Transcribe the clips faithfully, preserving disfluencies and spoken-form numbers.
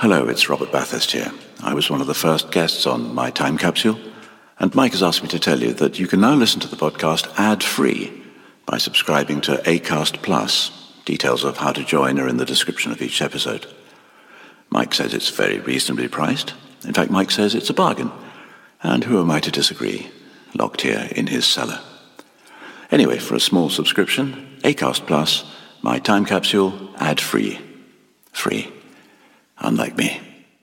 Hello, it's Robert Bathurst here. I was one of the first guests on My Time Capsule, and Mike has asked me to tell you that you can now listen to the podcast ad-free by subscribing to Acast Plus. Details of how to join are in the description of each episode. Mike says it's very reasonably priced. In fact, Mike says it's a bargain. And who am I to disagree? Locked here in his cellar. Anyway, for a small subscription, Acast Plus, My Time Capsule, ad-free. Free. Unlike me.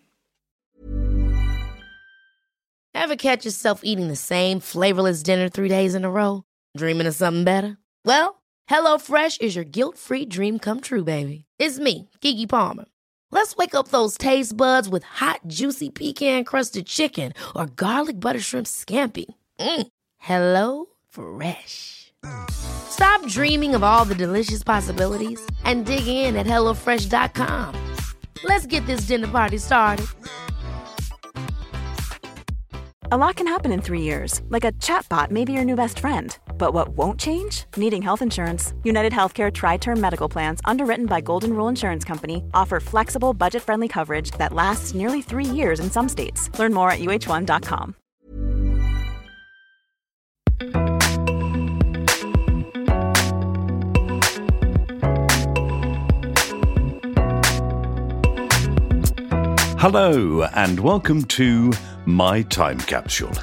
Ever catch yourself eating the same flavorless dinner three days in a row? Dreaming of something better? Well, HelloFresh is your guilt-free dream come true, baby. It's me, Keke Palmer. Let's wake up those taste buds with hot, juicy pecan-crusted chicken or garlic butter shrimp scampi. Mm. Hello Fresh. Stop dreaming of all the delicious possibilities and dig in at hello fresh dot com. Let's get this dinner party started. A lot can happen in three years, like a chatbot may be your new best friend. But what won't change? Needing health insurance. United Healthcare Tri-Term Medical Plans, underwritten by Golden Rule Insurance Company, offer flexible, budget-friendly coverage that lasts nearly three years in some states. Learn more at U H one dot com. Hello, and welcome to My Time Capsule.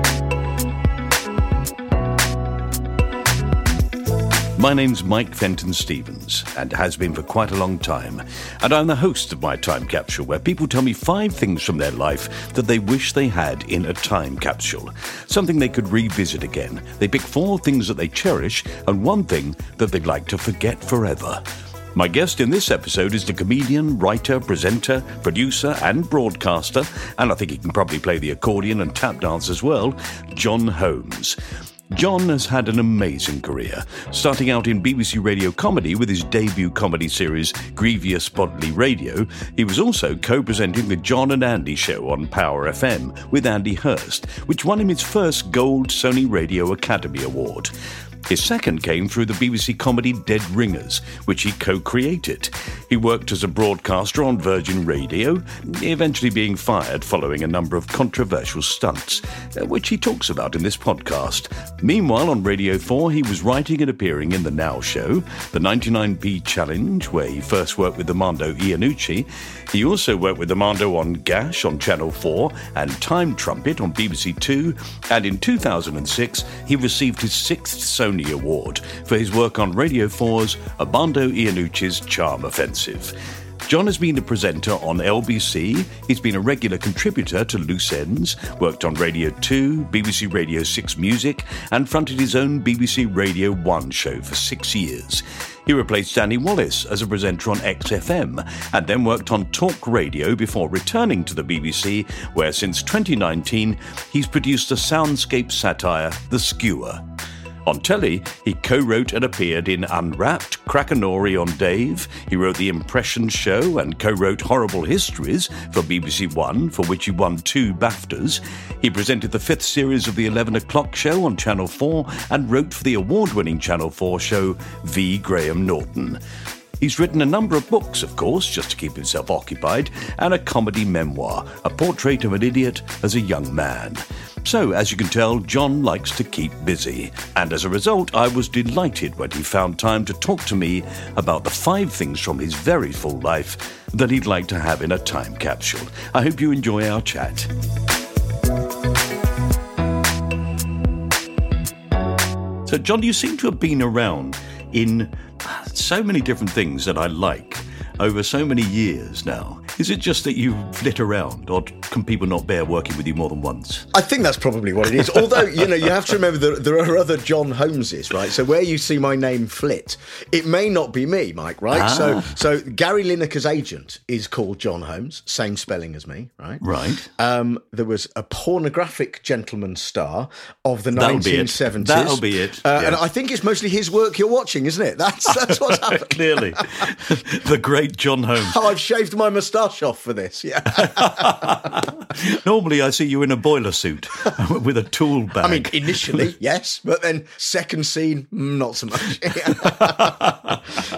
My name's Mike Fenton Stevens, and has been for quite a long time, and I'm the host of My Time Capsule, where people tell me five things from their life that they wish they had in a time capsule, something they could revisit again. They pick four things that they cherish, and one thing that they'd like to forget forever. My guest in this episode is the comedian, writer, presenter, producer and broadcaster, and I think he can probably play the accordion and tap dance as well, John Holmes. John has had an amazing career, starting out in B B C Radio Comedy with his debut comedy series Grievous Bodily Radio. He was also co-presenting the John and Andy Show on Power F M with Andy Hurst, which won him his first Gold Sony Radio Academy Award. His second came through the B B C comedy Dead Ringers, which he co-created. He worked as a broadcaster on Virgin Radio, eventually being fired following a number of controversial stunts, which he talks about in this podcast. Meanwhile, on Radio four, he was writing and appearing in The Now Show, the ninety-nine p Challenge, where he first worked with Armando Iannucci. He also worked with Armando on Gash on Channel four and Time Trumpet on B B C two, and in two thousand six, he received his sixth Sony Award for his work on Radio four's Armando Iannucci's Charm Offensive. John has been a presenter on L B C, he's been a regular contributor to Loose Ends, worked on Radio two, B B C Radio six Music, and fronted his own B B C Radio one show for six years. He replaced Danny Wallace as a presenter on X F M, and then worked on Talk Radio before returning to the B B C, where since twenty nineteen he's produced a soundscape satire, The Skewer. On telly, he co-wrote and appeared in Unwrapped, Crack-a-Nori on Dave. He wrote The Impression Show and co-wrote Horrible Histories for B B C One, for which he won two BAFTAs. He presented the fifth series of the eleven o'clock show on Channel four and wrote for the award-winning Channel four show V. Graham Norton. He's written a number of books, of course, just to keep himself occupied, and a comedy memoir, A Portrait of an Idiot as a Young Man. So, as you can tell, John likes to keep busy, and as a result, I was delighted when he found time to talk to me about the five things from his very full life that he'd like to have in a time capsule. I hope you enjoy our chat. So, John, you seem to have been around in so many different things that I like over so many years now. Is it just that you flit around, or can people not bear working with you more than once? I think that's probably what it is. Although, you know, you have to remember that there are other John Holmeses, right? So where you see my name flit, it may not be me, Mike, right? Ah. So so Gary Lineker's agent is called John Holmes, same spelling as me, right? Right. Um, there was a pornographic gentleman star of the That'll nineteen seventies. That'll be it. Uh, yeah. And I think it's mostly his work you're watching, isn't it? That's, that's what's happened. Clearly. The great John Holmes. Oh, I've shaved my moustache off for this, yeah. Normally I see you in a boiler suit with a tool bag. I mean, initially, yes, but then second scene, not so much. Back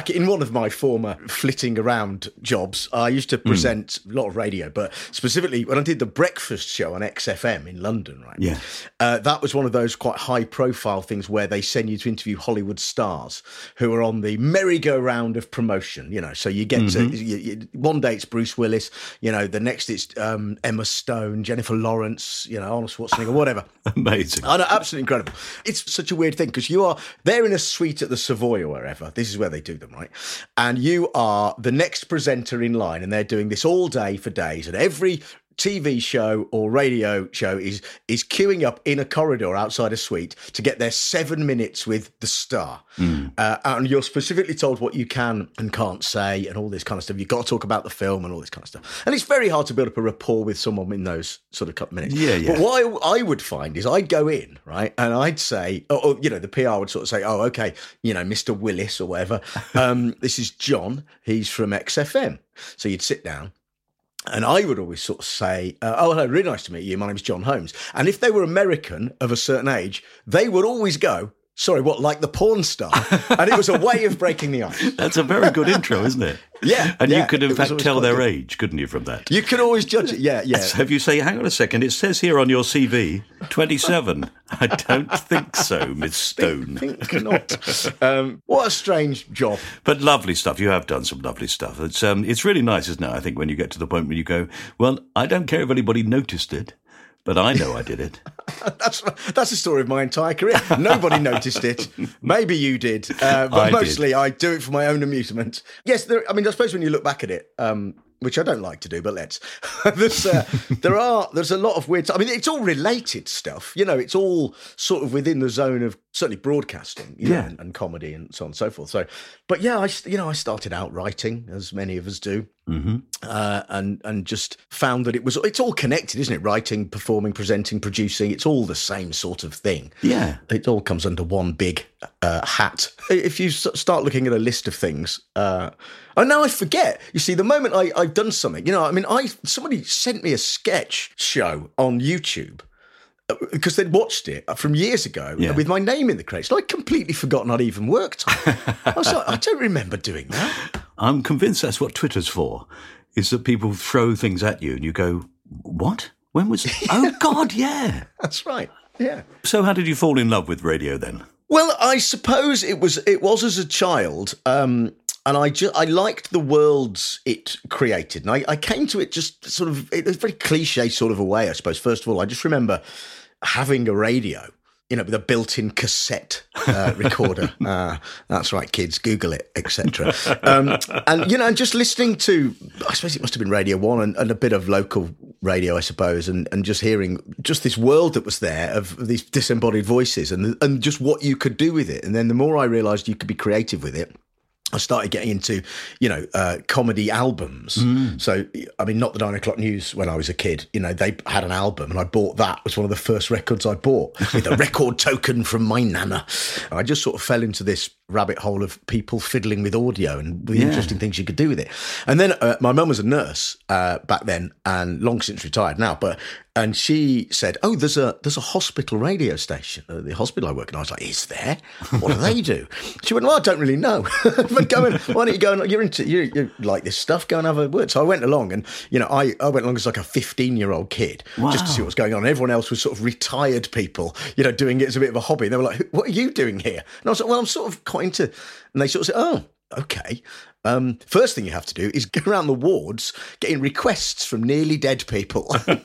back in one of my former flitting around jobs, I used to present mm. a lot of radio, but specifically when I did the breakfast show on X F M in London, right? Yeah. Uh, that was one of those quite high-profile things where they send you to interview Hollywood stars who are on the merry-go-round of promotion, you know. So you get mm-hmm. to, you, you, one day it's Bruce Willis, you know, the next it's um, Emma Stone, Jennifer Lawrence, you know, Arnold Schwarzenegger, whatever. Amazing. I know, absolutely incredible. It's such a weird thing because you are, they're in a suite at the Savoy or wherever. This is where they do them, right? And you are the next presenter in line and they're doing this all day for days. And every T V show or radio show is is queuing up in a corridor outside a suite to get their seven minutes with the star. Mm. Uh, and you're specifically told what you can and can't say and all this kind of stuff. You've got to talk about the film and all this kind of stuff. And it's very hard to build up a rapport with someone in those sort of couple minutes. Yeah, yeah. But what I, I would find is I'd go in, right, and I'd say, or, or, you know, the P R would sort of say, oh, okay, you know, Mister Willis or whatever. Um, this is John. He's from X F M. So you'd sit down. And I would always sort of say, uh, oh, hello, really nice to meet you. My name's John Holmes. And if they were American of a certain age, they would always go, sorry, what, like the porn star? And it was a way of breaking the ice. That's a very good intro, isn't it? Yeah. And yeah, you could, in fact, tell their good. age, couldn't you, from that? You could always judge it, yeah, yeah. So if you say, hang on a second, it says here on your C V, twenty-seven. I don't think so, Miss Stone. I think, think not. Um, what a strange job. But lovely stuff. You have done some lovely stuff. It's um, it's really nice, isn't it, I think, when you get to the point where you go, well, I don't care if anybody noticed it, but I know I did it. that's that's the story of my entire career. Nobody noticed it. Maybe you did, uh, but I mostly did. I do it for my own amusement. Yes, there, I mean, I suppose when you look back at it, um, which I don't like to do, but let's. there's, uh, there are there's a lot of weird. I mean, it's all related stuff. You know, it's all sort of within the zone of certainly broadcasting, you yeah, know, and, and comedy and so on and so forth. So, but yeah, I you know I started out writing, as many of us do. Mm-hmm. Uh, and and just found that it was it's all connected, isn't it? Writing, performing, presenting, producing, it's all the same sort of thing. Yeah. It all comes under one big uh, hat. If you s- start looking at a list of things, uh, oh, now I forget. You see, the moment I, I've done something, you know, I mean, I somebody sent me a sketch show on YouTube because they'd watched it from years ago yeah. with my name in the credits. I'd completely forgotten I'd even worked on it. I was like, I don't remember doing that. I'm convinced that's what Twitter's for, is that people throw things at you and you go, what? When was... Oh, God, yeah. That's right, yeah. So how did you fall in love with radio then? Well, I suppose it was it was as a child, um, and I, ju- I liked the worlds it created. And I, I came to it just sort of... It was a very cliche sort of a way, I suppose. First of all, I just remember having a radio, you know, with a built-in cassette uh, recorder. Uh, that's right, kids, Google it, et cetera. Um, and, you know, and just listening to, I suppose it must have been Radio One and, and a bit of local radio, I suppose, and, and just hearing just this world that was there of these disembodied voices and and just what you could do with it. And then the more I realised you could be creative with it, I started getting into, you know, uh, comedy albums. Mm. So, I mean, not the Nine O'Clock News when I was a kid. You know, they had an album and I bought that. It was one of the first records I bought with a record token from my nana. I just sort of fell into this rabbit hole of people fiddling with audio and the yeah. interesting things you could do with it. And then uh, my mum was a nurse uh, back then and long since retired now, but and she said, oh, there's a there's a hospital radio station at the hospital I work in. I was like, is there? What do they do? She went, well, I don't really know. But go and, why don't you go and, you're into, you you like this stuff, go and have a word. So I went along and, you know, I, I went along as like a fifteen-year-old kid wow. just to see what was going on. Everyone else was sort of retired people, you know, doing it as a bit of a hobby. And they were like, what are you doing here? And I was like, well, I'm sort of quite into, and they sort of said, oh, okay. Um, first thing you have to do is go around the wards getting requests from nearly dead people.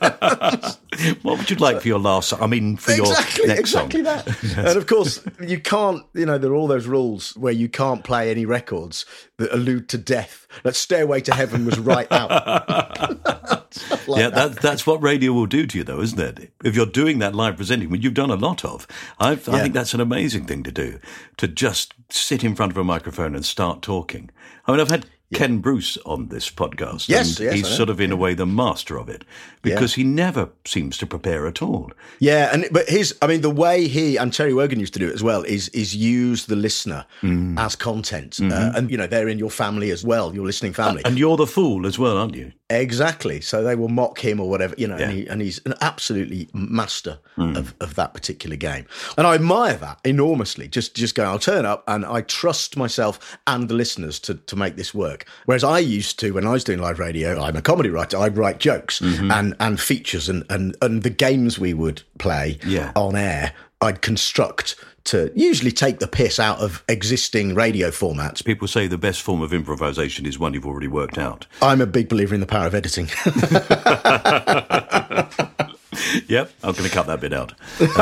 What would you like for your last song? I mean, for exactly, your next exactly song. Exactly that. And of course, you can't, you know, there are all those rules where you can't play any records that allude to death. That Stairway to Heaven was right out. like yeah, that. that, that's what radio will do to you, though, isn't it? If you're doing that live presenting, which you've done a lot of, I've, yeah. I think that's an amazing thing to do, to just sit in front of a microphone and start talking. I mean, I've had yeah. Ken Bruce on this podcast. Yes, and yes, he's sort of, in a way, the master of it, because yeah. he never seems to prepare at all. Yeah, and but his, I mean, the way he, and Terry Wogan used to do it as well, is is use the listener mm. as content. Mm-hmm. Uh, and, you know, they're in your family as well, your listening family. And you're the fool as well, aren't you? Exactly. So they will mock him or whatever, you know, Yeah. and, he, and he's an absolutely master mm. of, of that particular game. And I admire that enormously. Just just going, I'll turn up and I trust myself and the listeners to, to make this work. Whereas I used to, when I was doing live radio, I'm a comedy writer, I'd write jokes mm-hmm. and, and features and, and, and the games we would play yeah. on air, I'd construct to usually take the piss out of existing radio formats. People say the best form of improvisation is one you've already worked out. I'm a big believer in the power of editing. Yep, I'm going to cut that bit out.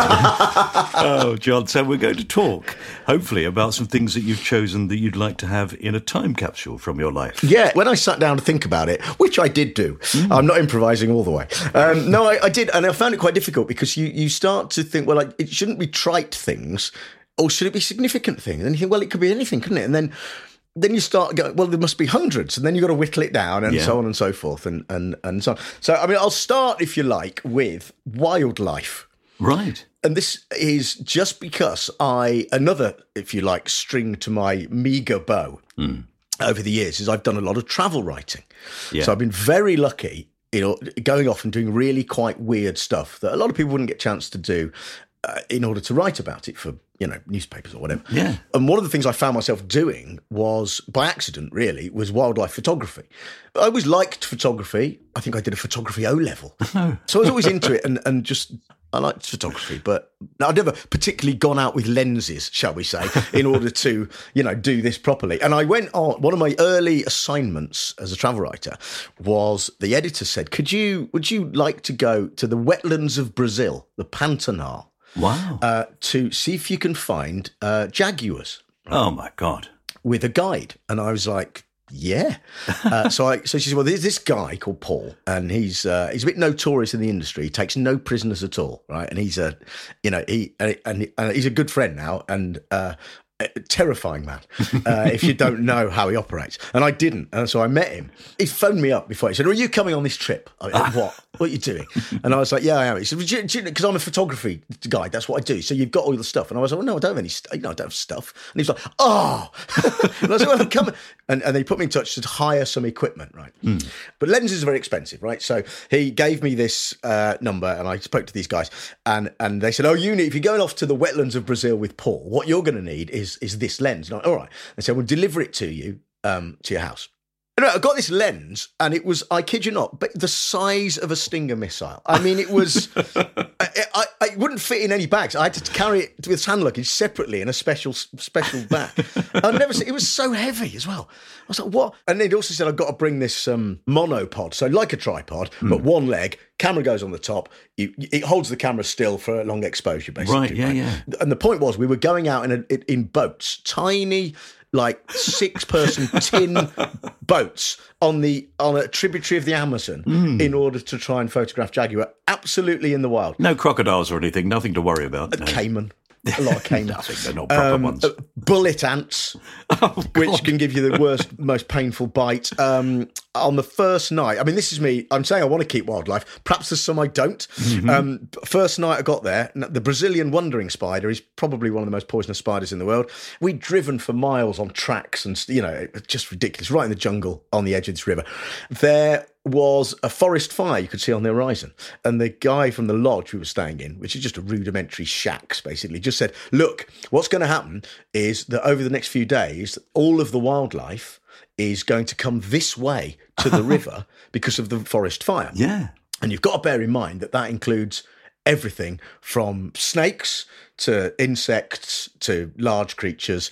Oh, John, so we're going to talk, hopefully, about some things that you've chosen that you'd like to have in a time capsule from your life. Yeah, when I sat down to think about it, which I did do, mm. I'm not improvising all the way. Um, no, I, I did, and I found it quite difficult because you, you start to think, well, like, it shouldn't be trite things, or should it be significant things? And then you think, well, it could be anything, couldn't it? And then then you start going, well, there must be hundreds, and then you've got to whittle it down, and yeah. so on and so forth, and, and, and so on. So, I mean, I'll start, if you like, with wildlife. Right. And this is just because I, another, if you like, string to my meagre bow mm. over the years is I've done a lot of travel writing. Yeah. So I've been very lucky, you know, going off and doing really quite weird stuff that a lot of people wouldn't get a chance to do uh, in order to write about it for, you know, newspapers or whatever. Yeah. And one of the things I found myself doing was, by accident really, was wildlife photography. I always liked photography. I think I did a photography O-level. Oh. So I was always into it and, and just... I liked photography, but I'd never particularly gone out with lenses, shall we say, in order to, you know, do this properly. And I went on, one of my early assignments as a travel writer was the editor said, could you, would you like to go to the wetlands of Brazil, the Pantanal? Wow. Uh, to see if you can find uh, jaguars. Right? Oh, my God. With a guide. And I was like, yeah. Uh, so I, so she said, well, there's this guy called Paul, and he's uh, he's a bit notorious in the industry. He takes no prisoners at all, right? And he's a, you know, he and, and, and he's a good friend now, and uh, a terrifying man uh, if you don't know how he operates. And I didn't, and so I met him. He phoned me up before. He said, "Are you coming on this trip?" I went, what? What are you doing? And I was like, "Yeah, I am." He said, "Because I'm a photography guy. That's what I do. So you've got all the stuff." And I was like, "Well, no, I don't have any. St- you know, I don't have stuff." And he was like, "Oh," and I was like, "Well, come." And, and they put me in touch to hire some equipment, right? Mm. But lenses are very expensive, right? So he gave me this uh, number, and I spoke to these guys, and and they said, "Oh, you need if you're going off to the wetlands of Brazil with Paul, what you're going to need is is this lens." And I, all right. They said, "We'll deliver it to you um, to your house." And I got this lens, and it was, I kid you not, but the size of a Stinger missile. I mean, it was, I, I, I wouldn't fit in any bags. I had to carry it with hand luggage separately in a special special bag. I've never seen, it was so heavy as well. I was like, what? And they'd also said, I've got to bring this um, monopod, so like a tripod, mm. but one leg, camera goes on the top, you, it holds the camera still for a long exposure, basically. Right, yeah, right? yeah. And the point was, we were going out in, a, in boats, tiny... like six-person tin boats on the on a tributary of the Amazon mm. in order to try and photograph jaguar, absolutely in the wild. No crocodiles or anything, nothing to worry about. A no. caiman. A lot of caimans. Nothing, they're not proper um, ones. Uh, bullet ants, oh, which can give you the worst, most painful bite. Um, on the first night, I mean, this is me, I'm saying I want to keep wildlife. Perhaps there's some I don't. Mm-hmm. Um, first night I got there, the Brazilian wandering spider is probably one of the most poisonous spiders in the world. We'd driven for miles on tracks and, you know, just ridiculous, right in the jungle on the edge of this river. There was a forest fire you could see on the horizon. And the guy from the lodge we were staying in, which is just a rudimentary shacks, basically, just said, look, what's going to happen is that over the next few days, all of the wildlife is going to come this way to the river because of the forest fire. Yeah. And you've got to bear in mind that that includes everything from snakes to insects to large creatures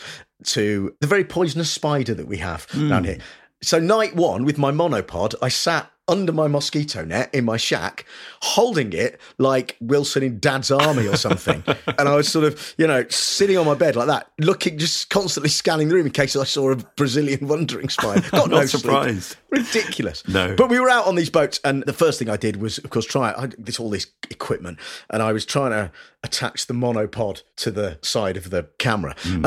to the very poisonous spider that we have mm. down here. So night one, with my monopod, I sat under my mosquito net in my shack, holding it like Wilson in Dad's Army or something. And I was sort of, you know, sitting on my bed like that, looking, just constantly scanning the room in case I saw a Brazilian wandering spider. Got I'm not no surprised. Sleep. Ridiculous. No. But we were out on these boats, and the first thing I did was, of course, try I had this all this equipment, and I was trying to attach the monopod to the side of the camera. Mm. And I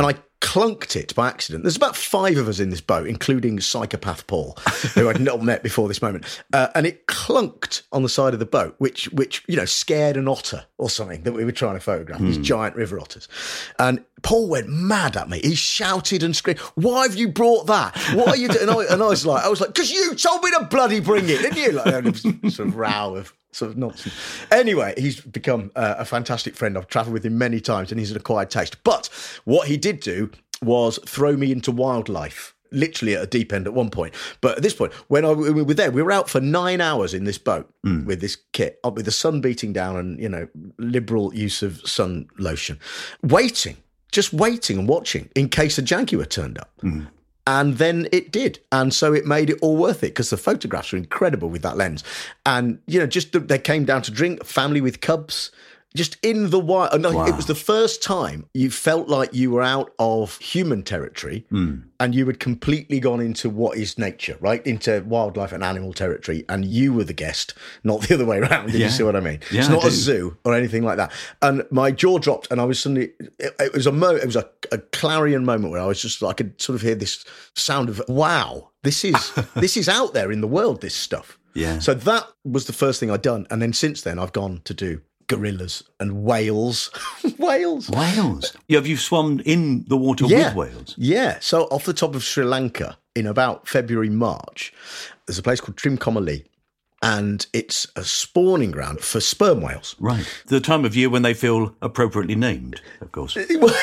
clunked it by accident. There's about five of us in this boat, including psychopath Paul, who I'd not met before this moment. Uh, and it clunked on the side of the boat, which, which you know, scared an otter or something that we were trying to photograph, mm. these giant river otters. And Paul went mad at me. He shouted and screamed, "Why have you brought that? What are you doing?" And I, and I was like, I was like, because you told me to bloody bring it, didn't you? Like, there was a sort of row of sort of nonsense. Anyway, he's become uh, a fantastic friend. I've travelled with him many times and he's an acquired taste. But what he did do was throw me into wildlife, literally at a deep end at one point. But at this point, when I, we were there, we were out for nine hours in this boat mm. with this kit, up with the sun beating down and, you know, liberal use of sun lotion, waiting, just waiting and watching in case a jaguar turned up. Mm. And then it did. And so it made it all worth it because the photographs were incredible with that lens. And, you know, just the, they came down to drink, family with cubs, just in the wild. No, wow. It was the first time you felt like you were out of human territory mm. and you had completely gone into what is nature, right? Into wildlife and animal territory. And you were the guest, not the other way around. Did yeah. you see what I mean? Yeah, it's not a zoo or anything like that. And my jaw dropped and I was suddenly, it, it was a mo, it was a, a clarion moment where I was just, I could sort of hear this sound of, wow, this is, this is out there in the world, this stuff. Yeah. So that was the first thing I'd done. And then since then I've gone to do gorillas and whales. Whales. Whales. Yeah, have you swum in the water yeah. with whales? Yeah. So off the top of Sri Lanka in about February, March, there's a place called Trimcommolli and it's a spawning ground for sperm whales. Right. The time of year when they feel appropriately named, of course.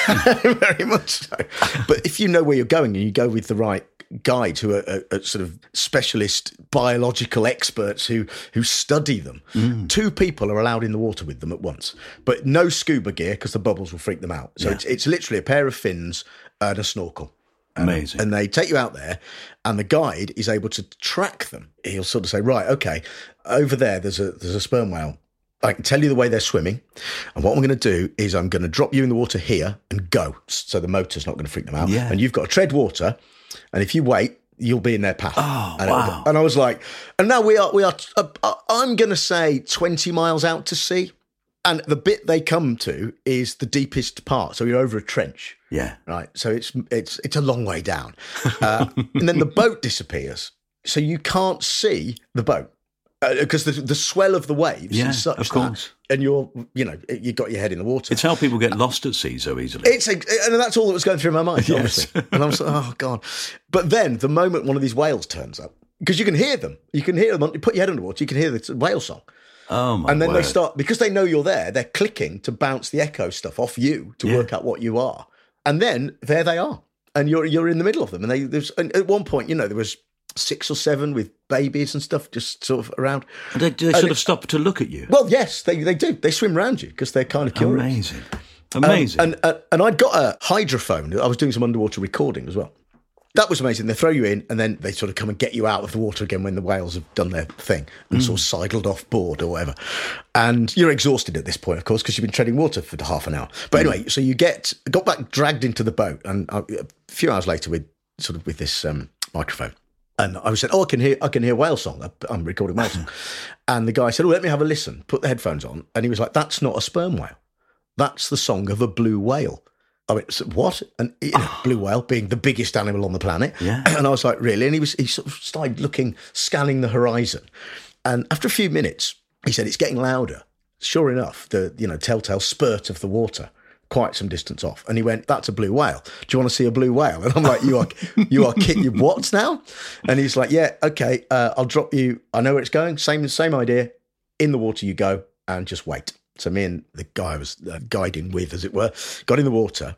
Very much so. But if you know where you're going and you go with the right guides who are, are, are sort of specialist biological experts who who study them. Mm. Two people are allowed in the water with them at once, but no scuba gear because the bubbles will freak them out. So yeah. it's, it's literally a pair of fins and a snorkel. Amazing. Um, and they take you out there and the guide is able to track them. He'll sort of say, right, okay, over there there's a there's a sperm whale. I can tell you the way they're swimming. And what I'm going to do is I'm going to drop you in the water here and go. So the motor's not going to freak them out. Yeah. And you've got to tread water. And if you wait, you'll be in their path. Oh, and wow. And I was like, and now we are, we are, uh, I'm going to say twenty miles out to sea. And the bit they come to is the deepest part. So you're over a trench. Yeah. Right. So it's, it's, it's a long way down. Uh, and then the boat disappears. So you can't see the boat. Because uh, the, the swell of the waves yeah, is such of course. that, and you're, you know, you got your head in the water. It's how people get lost at sea so easily. It's a, and that's all that was going through my mind, yes. obviously. And I was like, oh God. But then the moment one of these whales turns up, because you can hear them, you can hear them, you put your head underwater, you can hear the whale song. Oh my And then word. they start, because they know you're there, they're clicking to bounce the echo stuff off you to yeah. work out what you are. And then there they are. And you're you're in the middle of them. And they there's and at one point, you know, there was six or seven with babies and stuff just sort of around. And they, they sort of stop to look at you? Well, yes, they they do. They swim around you because they're kind of curious. Amazing. Amazing. Um, and, uh, and I'd got a hydrophone. I was doing some underwater recording as well. That was amazing. They throw you in and then they sort of come and get you out of the water again when the whales have done their thing and mm. sort of sidled off board or whatever. And you're exhausted at this point, of course, because you've been treading water for half an hour. But anyway, so you get got back dragged into the boat and I, a few hours later with sort of with this um, microphone. And I said, oh, I can hear I can hear whale song. I'm recording whale song. And the guy said, oh, let me have a listen. Put the headphones on. And he was like, that's not a sperm whale. That's the song of a blue whale. I went, what? And you know, blue whale being the biggest animal on the planet. Yeah. And I was like, really? And he was he sort of started looking, scanning the horizon. And after a few minutes, he said, it's getting louder. Sure enough, the you know telltale spurt of the water, quite some distance off. And he went, that's a blue whale. Do you want to see a blue whale? And I'm like, you are you are kidding you what now? And he's like, yeah, okay, uh, I'll drop you. I know where it's going. Same same idea. In the water you go and just wait. So me and the guy I was uh, guiding with, as it were, got in the water.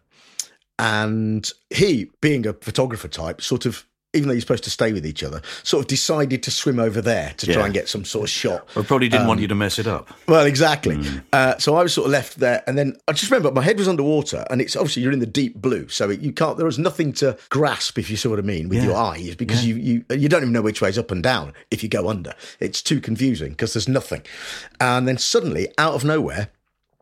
And he, being a photographer type, sort of, even though you're supposed to stay with each other, sort of decided to swim over there to yeah. try and get some sort of shot. Well, probably didn't um, want you to mess it up. Well, exactly. Mm. Uh, so I was sort of left there. And then I just remember my head was underwater and it's obviously you're in the deep blue. So it, you can't, there was nothing to grasp, if you see what I mean, with yeah. your eyes because yeah. you, you you don't even know which way is up and down if you go under. It's too confusing because there's nothing. And then suddenly, out of nowhere,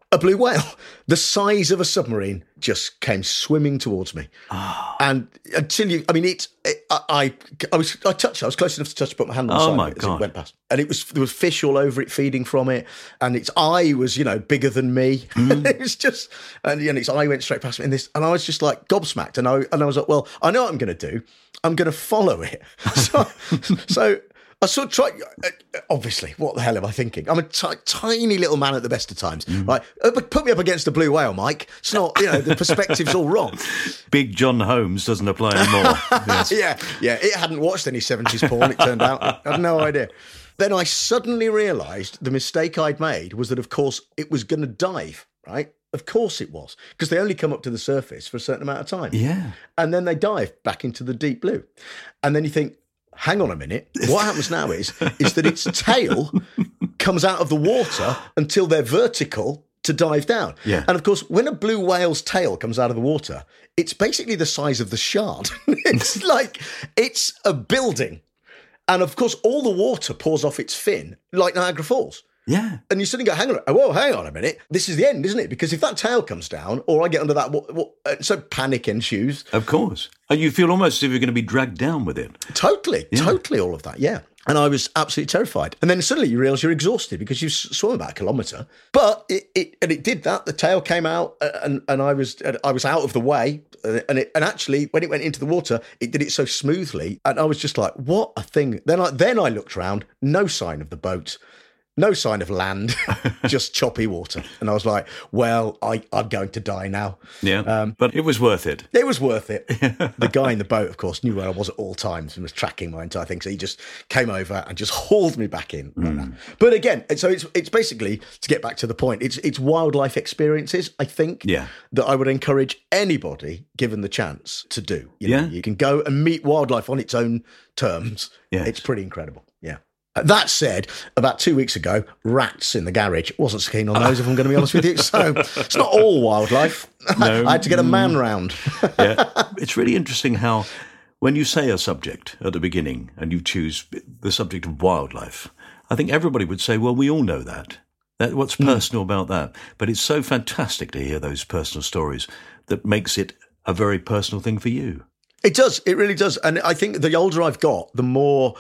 A blue whale, the size of a submarine, just came swimming towards me. Oh. And until you, I mean, it, it I, I, I was, I touched, I was close enough to touch, put my hand on the Oh, side my of it as God. it went past. And it was, there was fish all over it feeding from it. And its eye was, you know, bigger than me. Mm. It was just, and, and its eye went straight past me. And this, and I was just like gobsmacked. And I, and I was like, well, I know what I'm going to do. I'm going to follow it. So, so, I sort of tried, obviously, what the hell am I thinking? I'm a t- tiny little man at the best of times, mm. right? Put me up against a blue whale, Mike. It's not, you know, the perspective's all wrong. Big John Holmes doesn't apply anymore. Yes. Yeah, yeah. It hadn't watched any seventies porn, it turned out. I had no idea. Then I suddenly realised the mistake I'd made was that, of course, it was going to dive, right? Of course it was, because they only come up to the surface for a certain amount of time. Yeah. And then they dive back into the deep blue. And then you think, hang on a minute, what happens now is is that its tail comes out of the water until they're vertical to dive down. Yeah. And of course, when a blue whale's tail comes out of the water, it's basically the size of the Shard. It's like, it's a building. And of course, all the water pours off its fin like Niagara Falls. Yeah. And you suddenly go, hang on, whoa, hang on a minute. This is the end, isn't it? Because if that tail comes down, or I get under that, what, what, uh, so panic ensues. Of course. And you feel almost as if you're going to be dragged down with it. Totally, Yeah. totally all of that, yeah. And I was absolutely terrified. And then suddenly you realise you're exhausted because you've swum about a kilometre. But it, it and it did that. The tail came out, uh, and and I was I was out of the way. And it, and actually, when it went into the water, it did it so smoothly. And I was just like, what a thing. Then I then I looked round, no sign of the boat. No sign of land, just choppy water. And I was like, well, I, I'm going to die now. Yeah. Um, but it was worth it. It was worth it. The guy in the boat, of course, knew where I was at all times and was tracking my entire thing. So he just came over and just hauled me back in. Mm. But again, so it's it's basically, to get back to the point, it's it's wildlife experiences, I think, Yeah. that I would encourage anybody, given the chance, to do. You know, Yeah. you can go and meet wildlife on its own terms. Yes. It's pretty incredible. Yeah. Uh, That said, about two weeks ago, rats in the garage. Wasn't so keen on those, if I'm going to be honest with you. So it's not all wildlife. No. I had to get a man round. Yeah. It's really interesting how when you say a subject at the beginning and you choose the subject of wildlife, I think everybody would say, well, we all know that. that what's personal mm. about that? But it's so fantastic to hear those personal stories that makes it a very personal thing for you. It does. It really does. And I think the older I've got, the more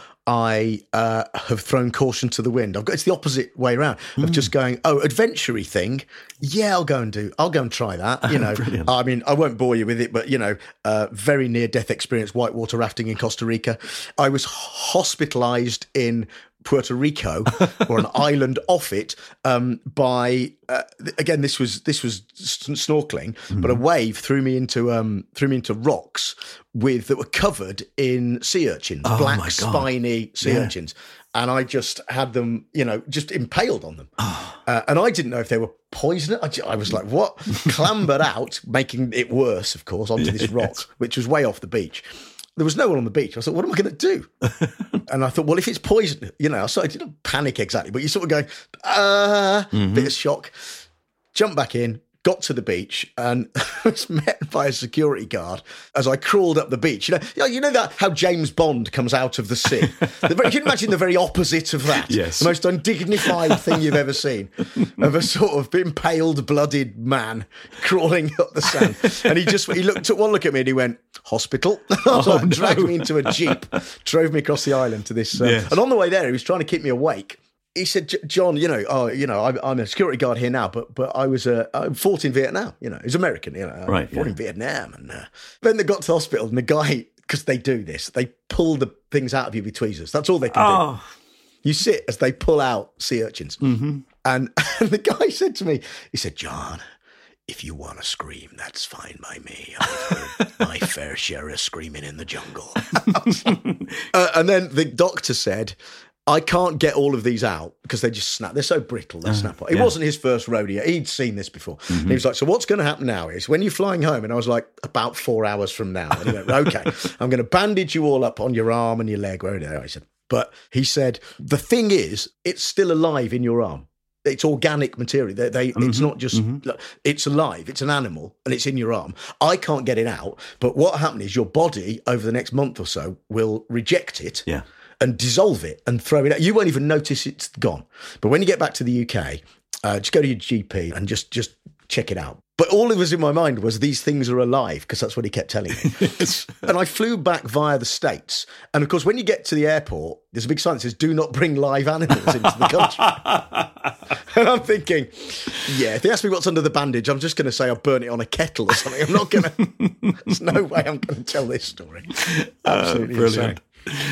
I uh, have thrown caution to the wind. I've got, it's the opposite way around of mm. just going, oh, adventure-y thing. Yeah, I'll go and do, I'll go and try that. You know, I mean, I won't bore you with it, but, you know, uh, very near death experience, whitewater rafting in Costa Rica. I was hospitalized in Puerto Rico, or an island off it, um, by uh, again this was this was snorkeling, mm. but a wave threw me into um, threw me into rocks with that were covered in sea urchins, oh black spiny sea yeah. urchins, and I just had them, you know, just impaled on them, oh. uh, and I didn't know if they were poisonous. I, just, I was like, what? Clambered out, making it worse, of course, onto this rock, which was way off the beach. There was no one on the beach. I thought, what am I going to do? And I thought, well, if it's poison, you know, so I didn't panic exactly, but you're sort of going, ah, mm-hmm. bit of shock. Jump back in, got to the beach, and was met by a security guard as I crawled up the beach. You know, you know that how James Bond comes out of the sea. The very, you can imagine the very opposite of that. Yes. The most undignified thing you've ever seen, of a sort of impaled, blooded man crawling up the sand. And he just he looked took one look at me and he went, hospital. Oh, so no. Dragged me into a jeep, drove me across the island to this. Uh, yes. And on the way there, he was trying to keep me awake. He said, John, you know, oh, you know, I'm, I'm a security guard here now, but but I was uh, I fought in Vietnam. You know, he's American. You know, right, I fought yeah. in Vietnam, and uh, then they got to the hospital, and the guy, because they do this, they pull the things out of you with tweezers. That's all they can oh. do. You sit as they pull out sea urchins, mm-hmm. and, and the guy said to me, he said, John, if you want to scream, that's fine by me. I've heard my fair share of screaming in the jungle. uh, and then the doctor said, I can't get all of these out because they just snap. They're so brittle, they uh, snap. It yeah. wasn't his first rodeo. He'd seen this before. Mm-hmm. And he was like, so what's going to happen now is when you're flying home, and I was like, about four hours from now. And he went, okay, I'm going to bandage you all up on your arm and your leg. Where I said, but he said, the thing is, it's still alive in your arm. It's organic material. They, they mm-hmm. It's not just, mm-hmm. it's alive. It's an animal and it's in your arm. I can't get it out. But what happened is your body over the next month or so will reject it. Yeah. And dissolve it and throw it out. You won't even notice it's gone. But when you get back to the U K, Uh, just go to your G P and just just check it out. But all that was in my mind was these things are alive, because that's what he kept telling me. Yes. And I flew back via the States. And of course, when you get to the airport, there's a big sign that says, do not bring live animals into the country. And I'm thinking, yeah, if they ask me what's under the bandage, I'm just going to say I burnt it on a kettle or something. I'm not going to, there's no way I'm going to tell this story. Absolutely uh, brilliant.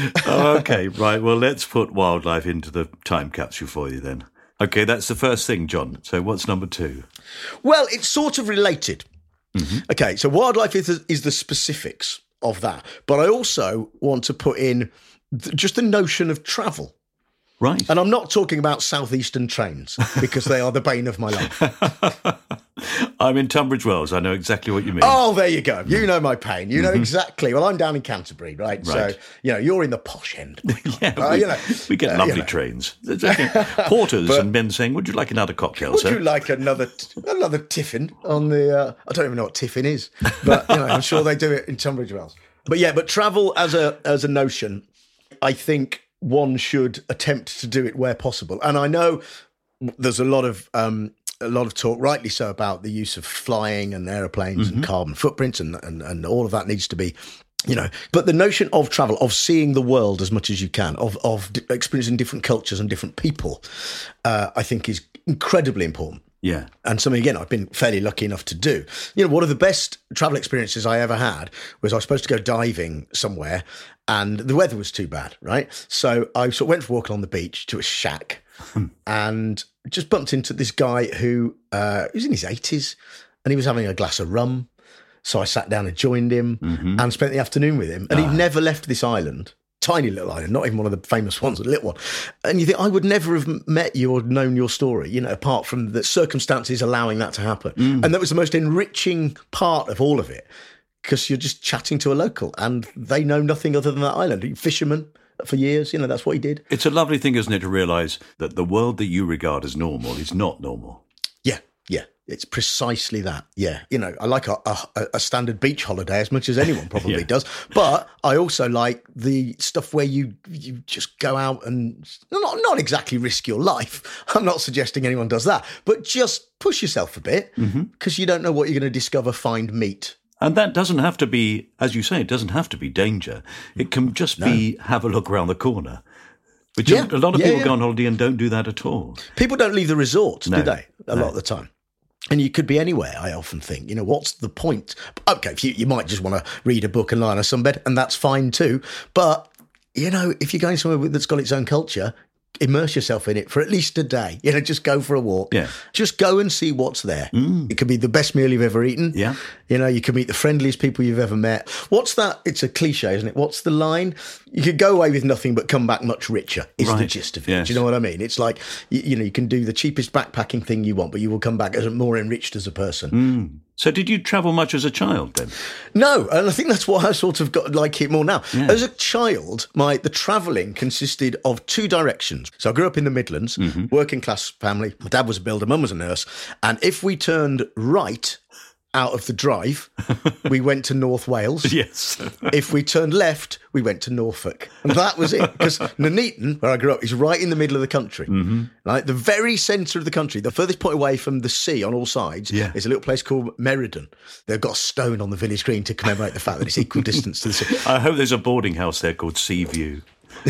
Okay, right. Well, let's put wildlife into the time capsule for you then. Okay, that's the first thing, John. So what's number two? Well, it's sort of related. Mm-hmm. Okay, so wildlife is the, is the specifics of that. But I also want to put in th- just the notion of travel. Right. And I'm not talking about southeastern trains, because they are the bane of my life. I'm in Tunbridge Wells. I know exactly what you mean. Oh, there you go. You know my pain. You know mm-hmm. exactly. Well, I'm down in Canterbury, right? right. So, you know, you're in the posh end. yeah, uh, we, you know, we get uh, lovely you know. trains. Porters but, and men saying, would you like another cocktail, would sir? Would you like another another tiffin on the... Uh, I don't even know what tiffin is, but, you know, I'm sure they do it in Tunbridge Wells. But, yeah, but travel as a as a notion, I think one should attempt to do it where possible. And I know there's a lot of... Um, a lot of talk, rightly so, about the use of flying and aeroplanes mm-hmm. and carbon footprints and, and, and all of that needs to be, you know, but the notion of travel, of seeing the world as much as you can, of, of d- experiencing different cultures and different people, uh, I think is incredibly important. Yeah. And something, again, I've been fairly lucky enough to do. You know, one of the best travel experiences I ever had was I was supposed to go diving somewhere and the weather was too bad, right? So I sort of went for a walk along the beach to a shack and just bumped into this guy who uh, was in his eighties and he was having a glass of rum. So I sat down and joined him mm-hmm. and spent the afternoon with him. And ah. he'd never left this island. Tiny little island, not even one of the famous ones, a little one. And you think, I would never have met you or known your story, you know, apart from the circumstances allowing that to happen. Mm. And that was the most enriching part of all of it, because you're just chatting to a local and they know nothing other than that island. Fisherman for years, you know, that's what he did. It's a lovely thing, isn't it, to realise that the world that you regard as normal is not normal. Yeah, yeah. It's precisely that. Yeah. You know, I like a, a, a standard beach holiday as much as anyone probably yeah. does. But I also like the stuff where you you just go out and not, not exactly risk your life. I'm not suggesting anyone does that, but just push yourself a bit because mm-hmm. you don't know what you're going to discover, find, meet. And that doesn't have to be, as you say, it doesn't have to be danger. It can just no. be have a look around the corner. Which yeah. a lot of yeah, people yeah. go on holiday and don't do that at all. People don't leave the resort, no. do they? A no. lot of the time. And you could be anywhere, I often think. You know, what's the point? Okay, if you, you might just want to read a book and lie on a sunbed, and that's fine too. But, you know, if you're going somewhere that's got its own culture, immerse yourself in it for at least a day. You know, just go for a walk. Yeah. Just go and see what's there. Mm. It could be the best meal you've ever eaten. Yeah. You know, you could meet the friendliest people you've ever met. What's that? It's a cliche, isn't it? What's the line? You could go away with nothing but come back much richer is right. the gist of it. Yes. Do you know what I mean? It's like, you, you know, you can do the cheapest backpacking thing you want, but you will come back as more enriched as a person. Mm. So did you travel much as a child then? No, and I think that's why I sort of got like it more now. Yeah. As a child, my the travelling consisted of two directions. So I grew up in the Midlands, mm-hmm. working class family. My dad was a builder, mum was a nurse. And if we turned right out of the drive, we went to North Wales. Yes. If we turned left, we went to Norfolk. And that was it. Because Nuneaton, where I grew up, is right in the middle of the country. Mm-hmm. Right? The very centre of the country, the furthest point away from the sea on all sides, yeah. is a little place called Meriden. They've got a stone on the village green to commemorate the fact that it's equal distance to the sea. I hope there's a boarding house there called Sea View.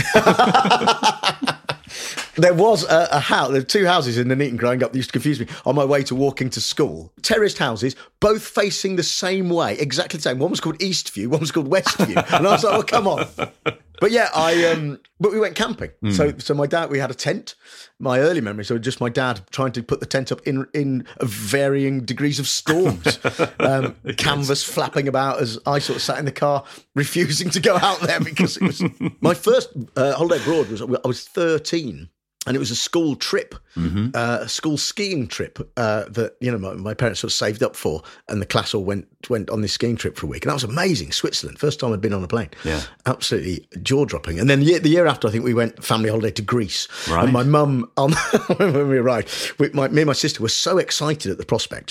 There was a, a house, there were two houses in Nuneaton growing up that used to confuse me on my way to walking to school. Terraced houses, both facing the same way, exactly the same. One was called East View, one was called West View. And I was like, well, come on. But yeah, I um, but we went camping. Mm. So so my dad, we had a tent. My early memories are just my dad trying to put the tent up in in varying degrees of storms. Um, yes. Canvas flapping about as I sort of sat in the car, refusing to go out there because it was... My first uh, holiday abroad was, I was thirteen. And it was a school trip, mm-hmm. uh, a school skiing trip uh, that, you know, my, my parents sort of saved up for. And the class all went went on this skiing trip for a week. And that was amazing. Switzerland, first time I'd been on a plane. Yeah. Absolutely jaw-dropping. And then the year, the year after, I think we went family holiday to Greece. Right. And my mum, on, when we arrived, we, my, me and my sister were so excited at the prospect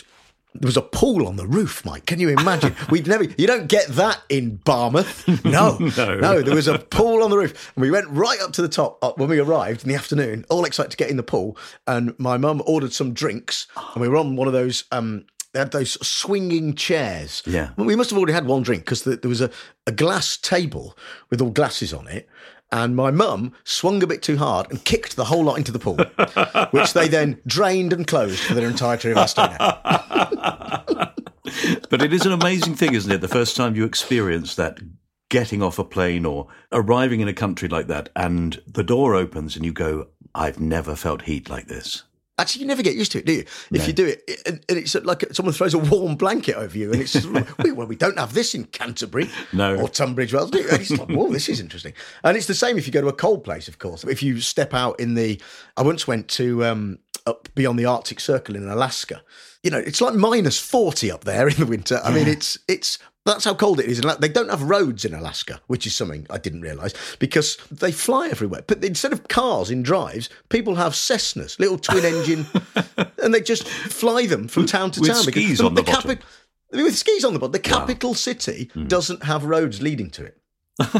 There was a pool on the roof, Mike. Can you imagine? We'd never. You don't get that in Barmouth. No, no, no. There was a pool on the roof, and we went right up to the top uh, when we arrived in the afternoon. All excited to get in the pool, and my mum ordered some drinks, and we were on one of those. Um, they had those swinging chairs. Yeah, well, we must have already had one drink because the, there was a, a glass table with all glasses on it. And my mum swung a bit too hard and kicked the whole lot into the pool, which they then drained and closed for their entirety of our stay there. But it is an amazing thing, isn't it? The first time you experience that, getting off a plane or arriving in a country like that, and the door opens and you go, I've never felt heat like this. Actually, you never get used to it, do you? If No. you do it, it- and and it's like someone throws a warm blanket over you, and it's just, "Wait, well, we don't have this in Canterbury No. or Tunbridge Wells, do you?" And it's like, whoa, this is interesting. And it's the same if you go to a cold place, of course. If you step out in the, I once went to um, up beyond the Arctic Circle in Alaska. You know, it's like minus forty up there in the winter. I mean, it's it's. That's how cold it is. And they don't have roads in Alaska, which is something I didn't realise, because they fly everywhere. But instead of cars in drives, people have Cessnas, little twin engine, and they just fly them from town to With town. because skis on the bottom. capi- With skis on the bottom. The capital city doesn't have roads leading to it.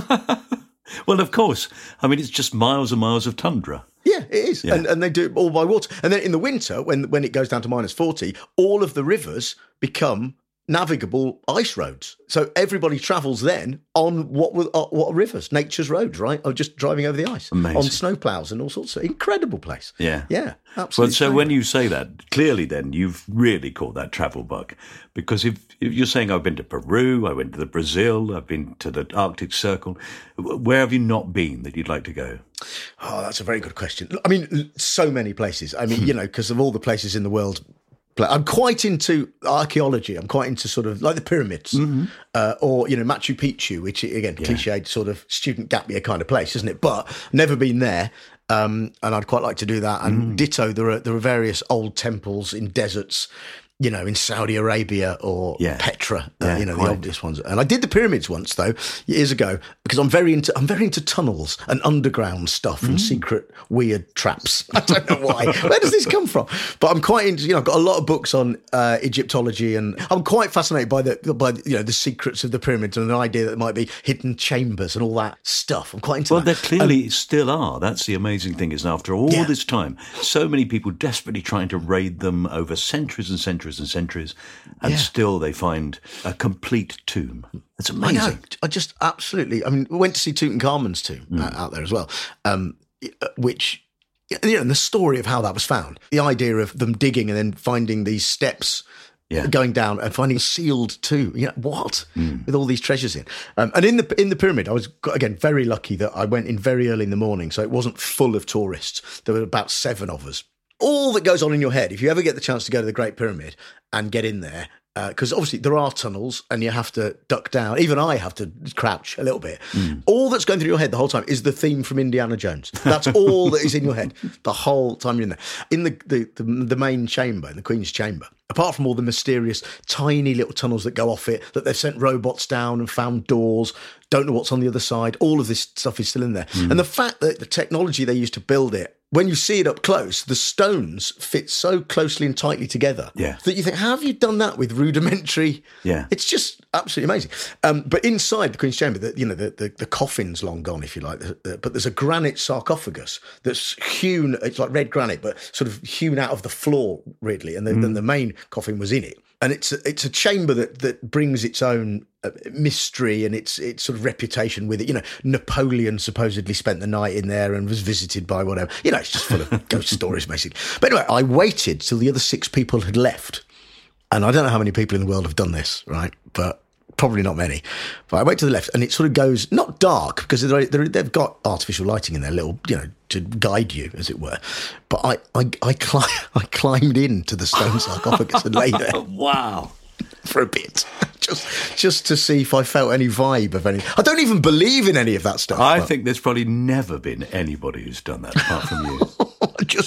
Well, of course. I mean, it's just miles and miles of tundra. Yeah, it is. Yeah. And, and they do it all by water. And then in the winter, when, when it goes down to minus forty, all of the rivers become navigable ice roads. So everybody travels then on what were uh, what are rivers, nature's roads, right? Or just driving over the ice Amazing. on snowplows and all sorts of incredible place. Yeah. Yeah, absolutely. Well, so fabulous. when you say that, clearly then you've really caught that travel bug. Because if, if you're saying I've been to Peru, I went to the Brazil, I've been to the Arctic Circle, where have you not been that you'd like to go? Oh, that's a very good question. I mean, so many places. I mean, you know, because of all the places in the world. I'm quite into archaeology. I'm quite into sort of like the pyramids, mm-hmm. uh, or, you know, Machu Picchu, which, again, yeah. cliched sort of student gap year kind of place, isn't it? But never been there. Um, and I'd quite like to do that. And mm. ditto, there are there are various old temples in deserts, you know, in Saudi Arabia or yeah. Petra, uh, yeah, you know, quite. the obvious ones. And I did the pyramids once, though, years ago, because I'm very into I'm very into tunnels and underground stuff and mm. secret weird traps. I don't know why. Where does this come from? But I'm quite into, you know, I've got a lot of books on uh, Egyptology, and I'm quite fascinated by the by you know the secrets of the pyramids and the idea that there might be hidden chambers and all that stuff. I'm quite into well, that. Well, there clearly um, still are. That's the amazing thing, is after all yeah. this time, so many people desperately trying to raid them over centuries and centuries and centuries, and yeah. still they find a complete tomb. That's amazing. I know. I just absolutely. I mean, we went to see Tutankhamun's tomb mm. uh, out there as well, um, which, you know, and the story of how that was found, the idea of them digging and then finding these steps. Yeah. Going down and finding a sealed tomb. You know, what? Mm. With all these treasures in. Um, and in the in the pyramid, I was, again, very lucky that I went in very early in the morning, so it wasn't full of tourists. There were about seven of us. All that goes on in your head, if you ever get the chance to go to the Great Pyramid and get in there, because uh, obviously there are tunnels and you have to duck down. Even I have to crouch a little bit. Mm. All that's going through your head the whole time is the theme from Indiana Jones. That's all that is in your head the whole time you're in there. In the, the, the, the main chamber, in the Queen's chamber, apart from all the mysterious tiny little tunnels that go off it, that they've sent robots down and found doors, don't know what's on the other side, all of this stuff is still in there. Mm. And the fact that the technology they used to build it, when you see it up close, the stones fit so closely and tightly together yeah. that you think, how have you done that with rudimentary? Yeah. It's just absolutely amazing. Um, but inside the Queen's Chamber, the, you know, the, the, the coffin's long gone, if you like, the, the, but there's a granite sarcophagus that's hewn, it's like red granite, but sort of hewn out of the floor, really, and then mm. the main coffin was in it. And it's a, it's a chamber that, that brings its own uh, mystery and its its sort of reputation with it. You know, Napoleon supposedly spent the night in there and was visited by whatever. You know, it's just full of ghost stories, basically. But anyway, I waited till the other six people had left. And I don't know how many people in the world have done this, right? But probably not many. But I wait to the left and it sort of goes, not dark, because they're, they're, they've got artificial lighting in their little, you know, to guide you, as it were. But I I, I, cli- I climbed into the stone sarcophagus and lay there. Wow. For a bit. Just just to see if I felt any vibe of any. I don't even believe in any of that stuff. I but. think there's probably never been anybody who's done that apart from you. Just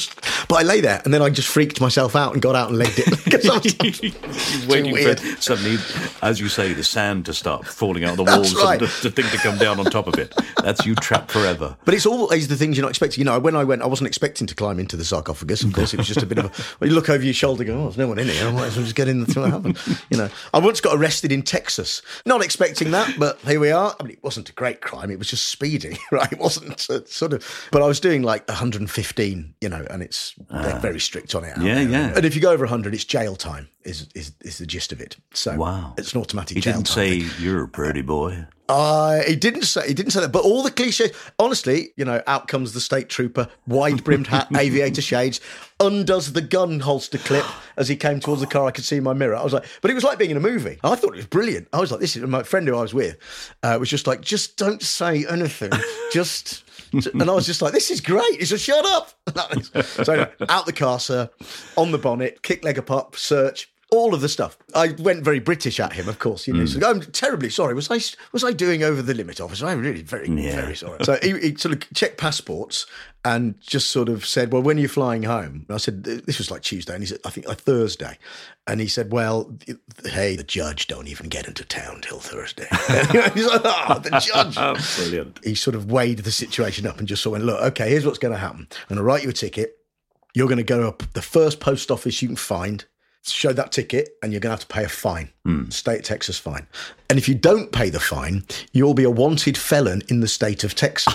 But I lay there and then I just freaked myself out and got out and legged it. Because I was waiting weird. for suddenly, as you say, the sand to start falling out of the walls right. and the, the thing to come down on top of it. That's you trapped forever. But it's always the things you're not expecting. You know, when I went, I wasn't expecting to climb into the sarcophagus. Of course, it was just a bit of a... Well, you look over your shoulder and go, oh, there's no one in here. I might as well just get in and see what happened. You know, I once got arrested in Texas. Not expecting that, but here we are. I mean, it wasn't a great crime. It was just speeding, right? It wasn't a, sort of... But I was doing like one hundred fifteen, you know, and it's they're very strict on it. Yeah, there. yeah. And if you go over one hundred, it's jail time is, is, is the gist of it. So wow. It's an automatic He jail didn't time say, thing. you're a pretty boy. Uh, he didn't say he didn't say that, but all the cliches. Honestly, you know, out comes the state trooper, wide-brimmed hat, aviator shades, undoes the gun holster clip as he came towards the car. I could see in my mirror. I was like, but it was like being in a movie. I thought it was brilliant. I was like, this is my friend who I was with. Uh, was just like, just don't say anything, just. And I was just like, this is great. He said, shut up. So anyway, out the car, sir, on the bonnet, kick leg up, up, search. All of the stuff. I went very British at him, of course. You know, mm. so I'm terribly sorry. Was I was I doing over the limit, officer? I'm really very, yeah. very sorry. So he, he sort of checked passports and just sort of said, well, when are you flying home? And I said, this was like Tuesday. And he said, I think like Thursday. And he said, well, hey, the judge don't even get into town till Thursday. He's like, oh, the judge. Brilliant. He sort of weighed the situation up and just sort of went, look, okay, here's what's going to happen. I'm going to write you a ticket. You're going to go up the first post office you can find, show that ticket, and you're going to have to pay a fine, mm. state of Texas fine. And if you don't pay the fine, you'll be a wanted felon in the state of Texas.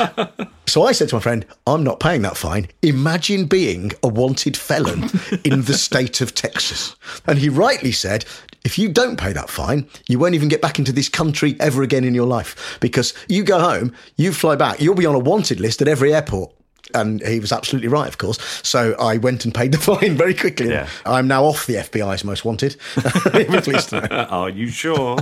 So I said to my friend, I'm not paying that fine. Imagine being a wanted felon in the state of Texas. And he rightly said, if you don't pay that fine, you won't even get back into this country ever again in your life, because you go home, you fly back, you'll be on a wanted list at every airport. And he was absolutely right, of course. So I went and paid the fine very quickly. Yeah. I'm now off the F B I's most wanted. You're pleased to know. Are you sure?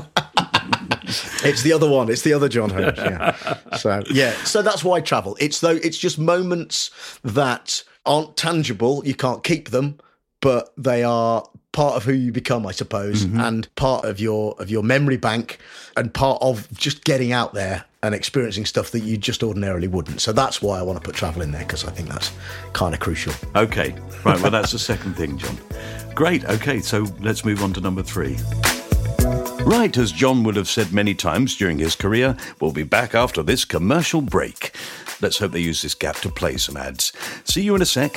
It's the other one. It's the other John Holmes. Yeah. So yeah. So that's why I travel. It's though. It's just moments that aren't tangible. You can't keep them, but they are part of who you become, I suppose, mm-hmm. and part of your of your memory bank, and part of just getting out there and experiencing stuff that you just ordinarily wouldn't. So that's why I want to put travel in there, because I think that's kind of crucial. Okay, right, well, that's the second thing, John. Great, okay, so let's move on to number three. Right, as John would have said many times during his career, we'll be back after this commercial break. Let's hope they use this gap to play some ads. See you in a sec.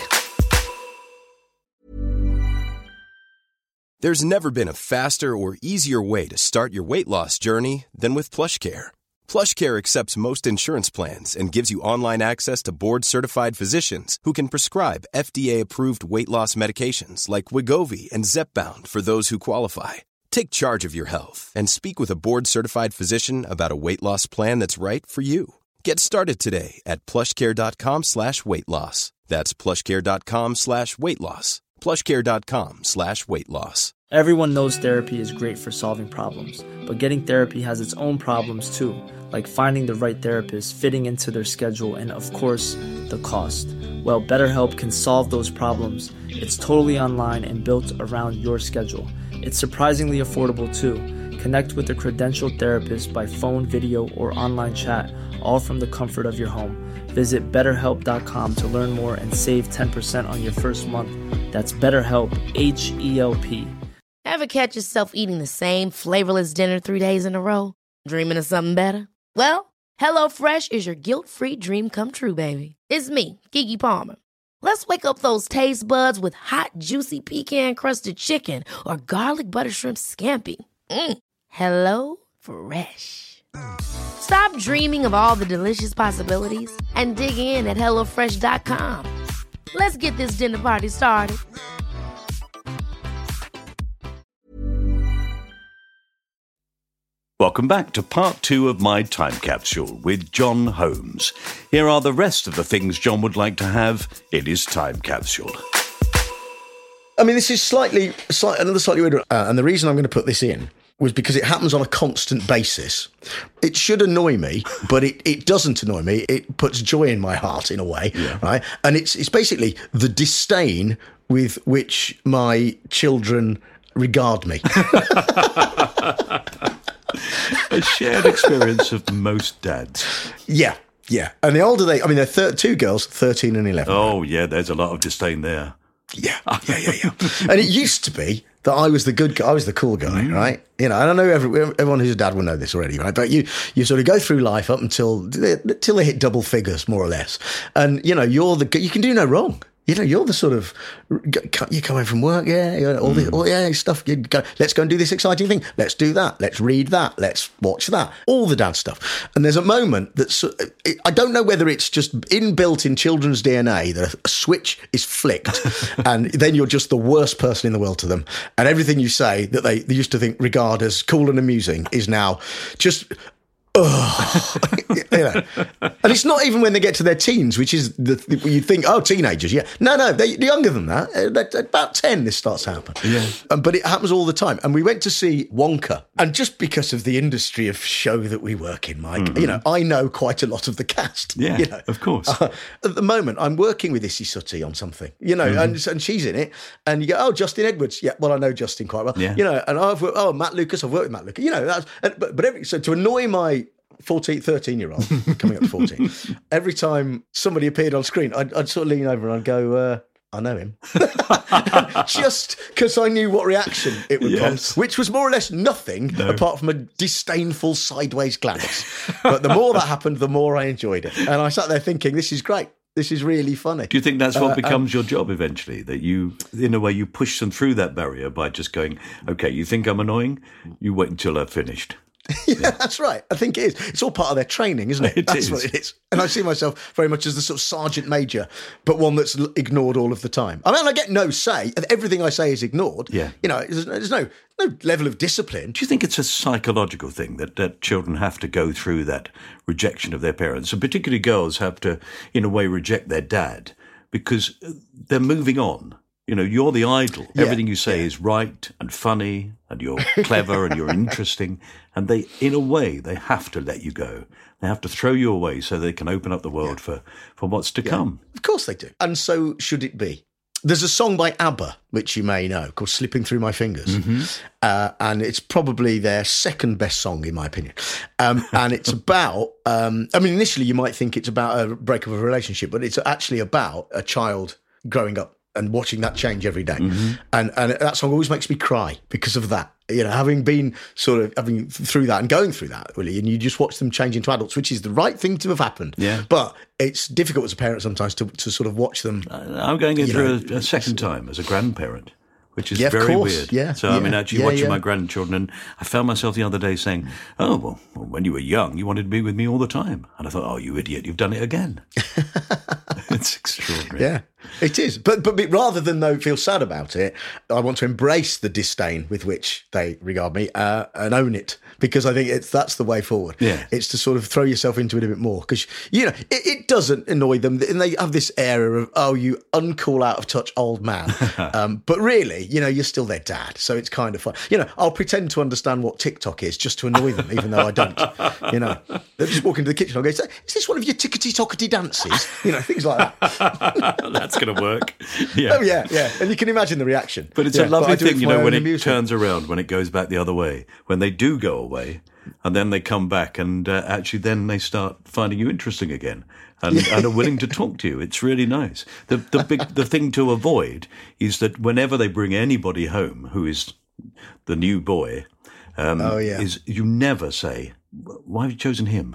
There's never been a faster or easier way to start your weight loss journey than with PlushCare. PlushCare accepts most insurance plans and gives you online access to board-certified physicians who can prescribe F D A-approved weight loss medications like Wegovy and Zepbound for those who qualify. Take charge of your health and speak with a board-certified physician about a weight loss plan that's right for you. Get started today at plushcare.com slash weight loss. That's plushcare.com slash weight loss. plushcare.com slash weight loss. Everyone knows therapy is great for solving problems, but getting therapy has its own problems too, like finding the right therapist, fitting into their schedule, and of course, the cost. Well, BetterHelp can solve those problems. It's totally online and built around your schedule. It's surprisingly affordable too. Connect with a credentialed therapist by phone, video, or online chat, all from the comfort of your home. Visit better help dot com to learn more and save ten percent on your first month. That's BetterHelp, H E L P. Ever catch yourself eating the same flavorless dinner three days in a row? Dreaming of something better? Well, HelloFresh is your guilt-free dream come true, baby. It's me, Keke Palmer. Let's wake up those taste buds with hot, juicy pecan-crusted chicken or garlic butter shrimp scampi. Mm. Hello Fresh. Stop dreaming of all the delicious possibilities and dig in at hello fresh dot com. Let's get this dinner party started. Welcome back to part two of my time capsule with John Holmes. Here are the rest of the things John would like to have in his time capsule. I mean, this is slightly, slight, another slightly weird, uh, and the reason I'm going to put this in was because it happens on a constant basis. It should annoy me, but it, it doesn't annoy me. It puts joy in my heart in a way, yeah. Right? And it's it's basically the disdain with which my children regard me. A shared experience of most dads. Yeah. Yeah, and the older they, I mean, they're thir- two girls, thirteen and eleven. Oh, yeah, there's a lot of disdain there. Yeah, yeah, yeah, yeah. And it used to be that I was the good guy, I was the cool guy, mm. right? You know, and I know every, everyone who's a dad will know this already, right? But you, you sort of go through life up until, until they hit double figures, more or less. And, you know, you're the, you can do no wrong. You know, you're the sort of, you come in from work, yeah, you know, all the, all, yeah, stuff. You go, let's go and do this exciting thing. Let's do that. Let's read that. Let's watch that. All the dad stuff. And there's a moment that's, I don't know whether it's just inbuilt in children's D N A that a switch is flicked and then you're just the worst person in the world to them. And everything you say that they, they used to think regard as cool and amusing is now just... Oh, you know. And it's not even when they get to their teens, which is the, the you'd think, oh, teenagers, yeah. No, no, they're younger than that. At about ten, this starts to happen. Yeah. Um, but it happens all the time. And we went to see Wonka. And just because of the industry of show that we work in, Mike, mm-hmm. you know, I know quite a lot of the cast. Yeah, you know. Of course. Uh, at the moment, I'm working with Issy Suttie on something, you know, mm-hmm. and, and she's in it. And you go, oh, Justin Edwards. Yeah, well, I know Justin quite well. Yeah. You know, and I've worked, oh, Matt Lucas, I've worked with Matt Lucas. You know, that's, and, but, but every, so to annoy my fourteen, thirteen-year-old, coming up to fourteen, every time somebody appeared on screen, I'd, I'd sort of lean over and I'd go, uh, I know him. Just because I knew what reaction it would yes. prompt, which was more or less nothing no. apart from a disdainful sideways glance. But the more that happened, the more I enjoyed it. And I sat there thinking, this is great. This is really funny. Do you think that's what uh, becomes um, your job eventually? That you, in a way, you push them through that barrier by just going, okay, you think I'm annoying? You wait until I've finished. Yeah, yeah, that's right. I think it is. It's all part of their training, isn't it? It that's is. what it is. And I see myself very much as the sort of sergeant major, but one that's ignored all of the time. I mean, I get no say. Everything I say is ignored. Yeah. You know, there's, there's no no level of discipline. Do you think it's a psychological thing that, that children have to go through that rejection of their parents? And particularly girls have to, in a way, reject their dad because they're moving on. You know, you're the idol. Yeah, Everything you say yeah. is right and funny and you're clever and you're interesting. And they, in a way, they have to let you go. They have to throw you away so they can open up the world yeah. for, for what's to yeah. come. Of course they do. And so should it be. There's a song by ABBA, which you may know, called Slipping Through My Fingers. Mm-hmm. Uh, and it's probably their second best song, in my opinion. Um, and it's about, um, I mean, initially you might think it's about a break of a relationship, but it's actually about a child growing up and watching that change every day. Mm-hmm. And and that song always makes me cry because of that. You know, having been sort of having through that and going through that, really, and you just watch them change into adults, which is the right thing to have happened. Yeah. But it's difficult as a parent sometimes to, to sort of watch them. I'm going in through know, a, a second time as a grandparent, which is yeah, very course. weird. Yeah, so, yeah, I mean, actually yeah, watching yeah. my grandchildren, and I found myself the other day saying, oh, well, well, when you were young, you wanted to be with me all the time. And I thought, oh, you idiot, you've done it again. It's extraordinary. Yeah, it is. But, but rather than, though, feel sad about it, I want to embrace the disdain with which they regard me uh, and own it, because I think it's that's the way forward. Yeah. It's to sort of throw yourself into it a bit more, because, you know, it, it doesn't annoy them. And they have this air of, oh, you uncool, out of touch old man. um, but really, you know, you're still their dad. So it's kind of fun. You know, I'll pretend to understand what TikTok is just to annoy them, even though I don't. You know, they'll just walk into the kitchen and I'll go, is this one of your tickety-tockety dances? You know, things like that. That's going to work. Yeah. Oh, yeah, yeah. And you can imagine the reaction. But it's yeah, a lovely thing, it you know, when it amusement. turns around, when it goes back the other way, when they do go away, and then they come back and uh, actually then they start finding you interesting again and, yeah. and are willing to talk to you. It's really nice. The the big the thing to avoid is that whenever they bring anybody home who is the new boy, um, oh, yeah. is you never say, why have you chosen him?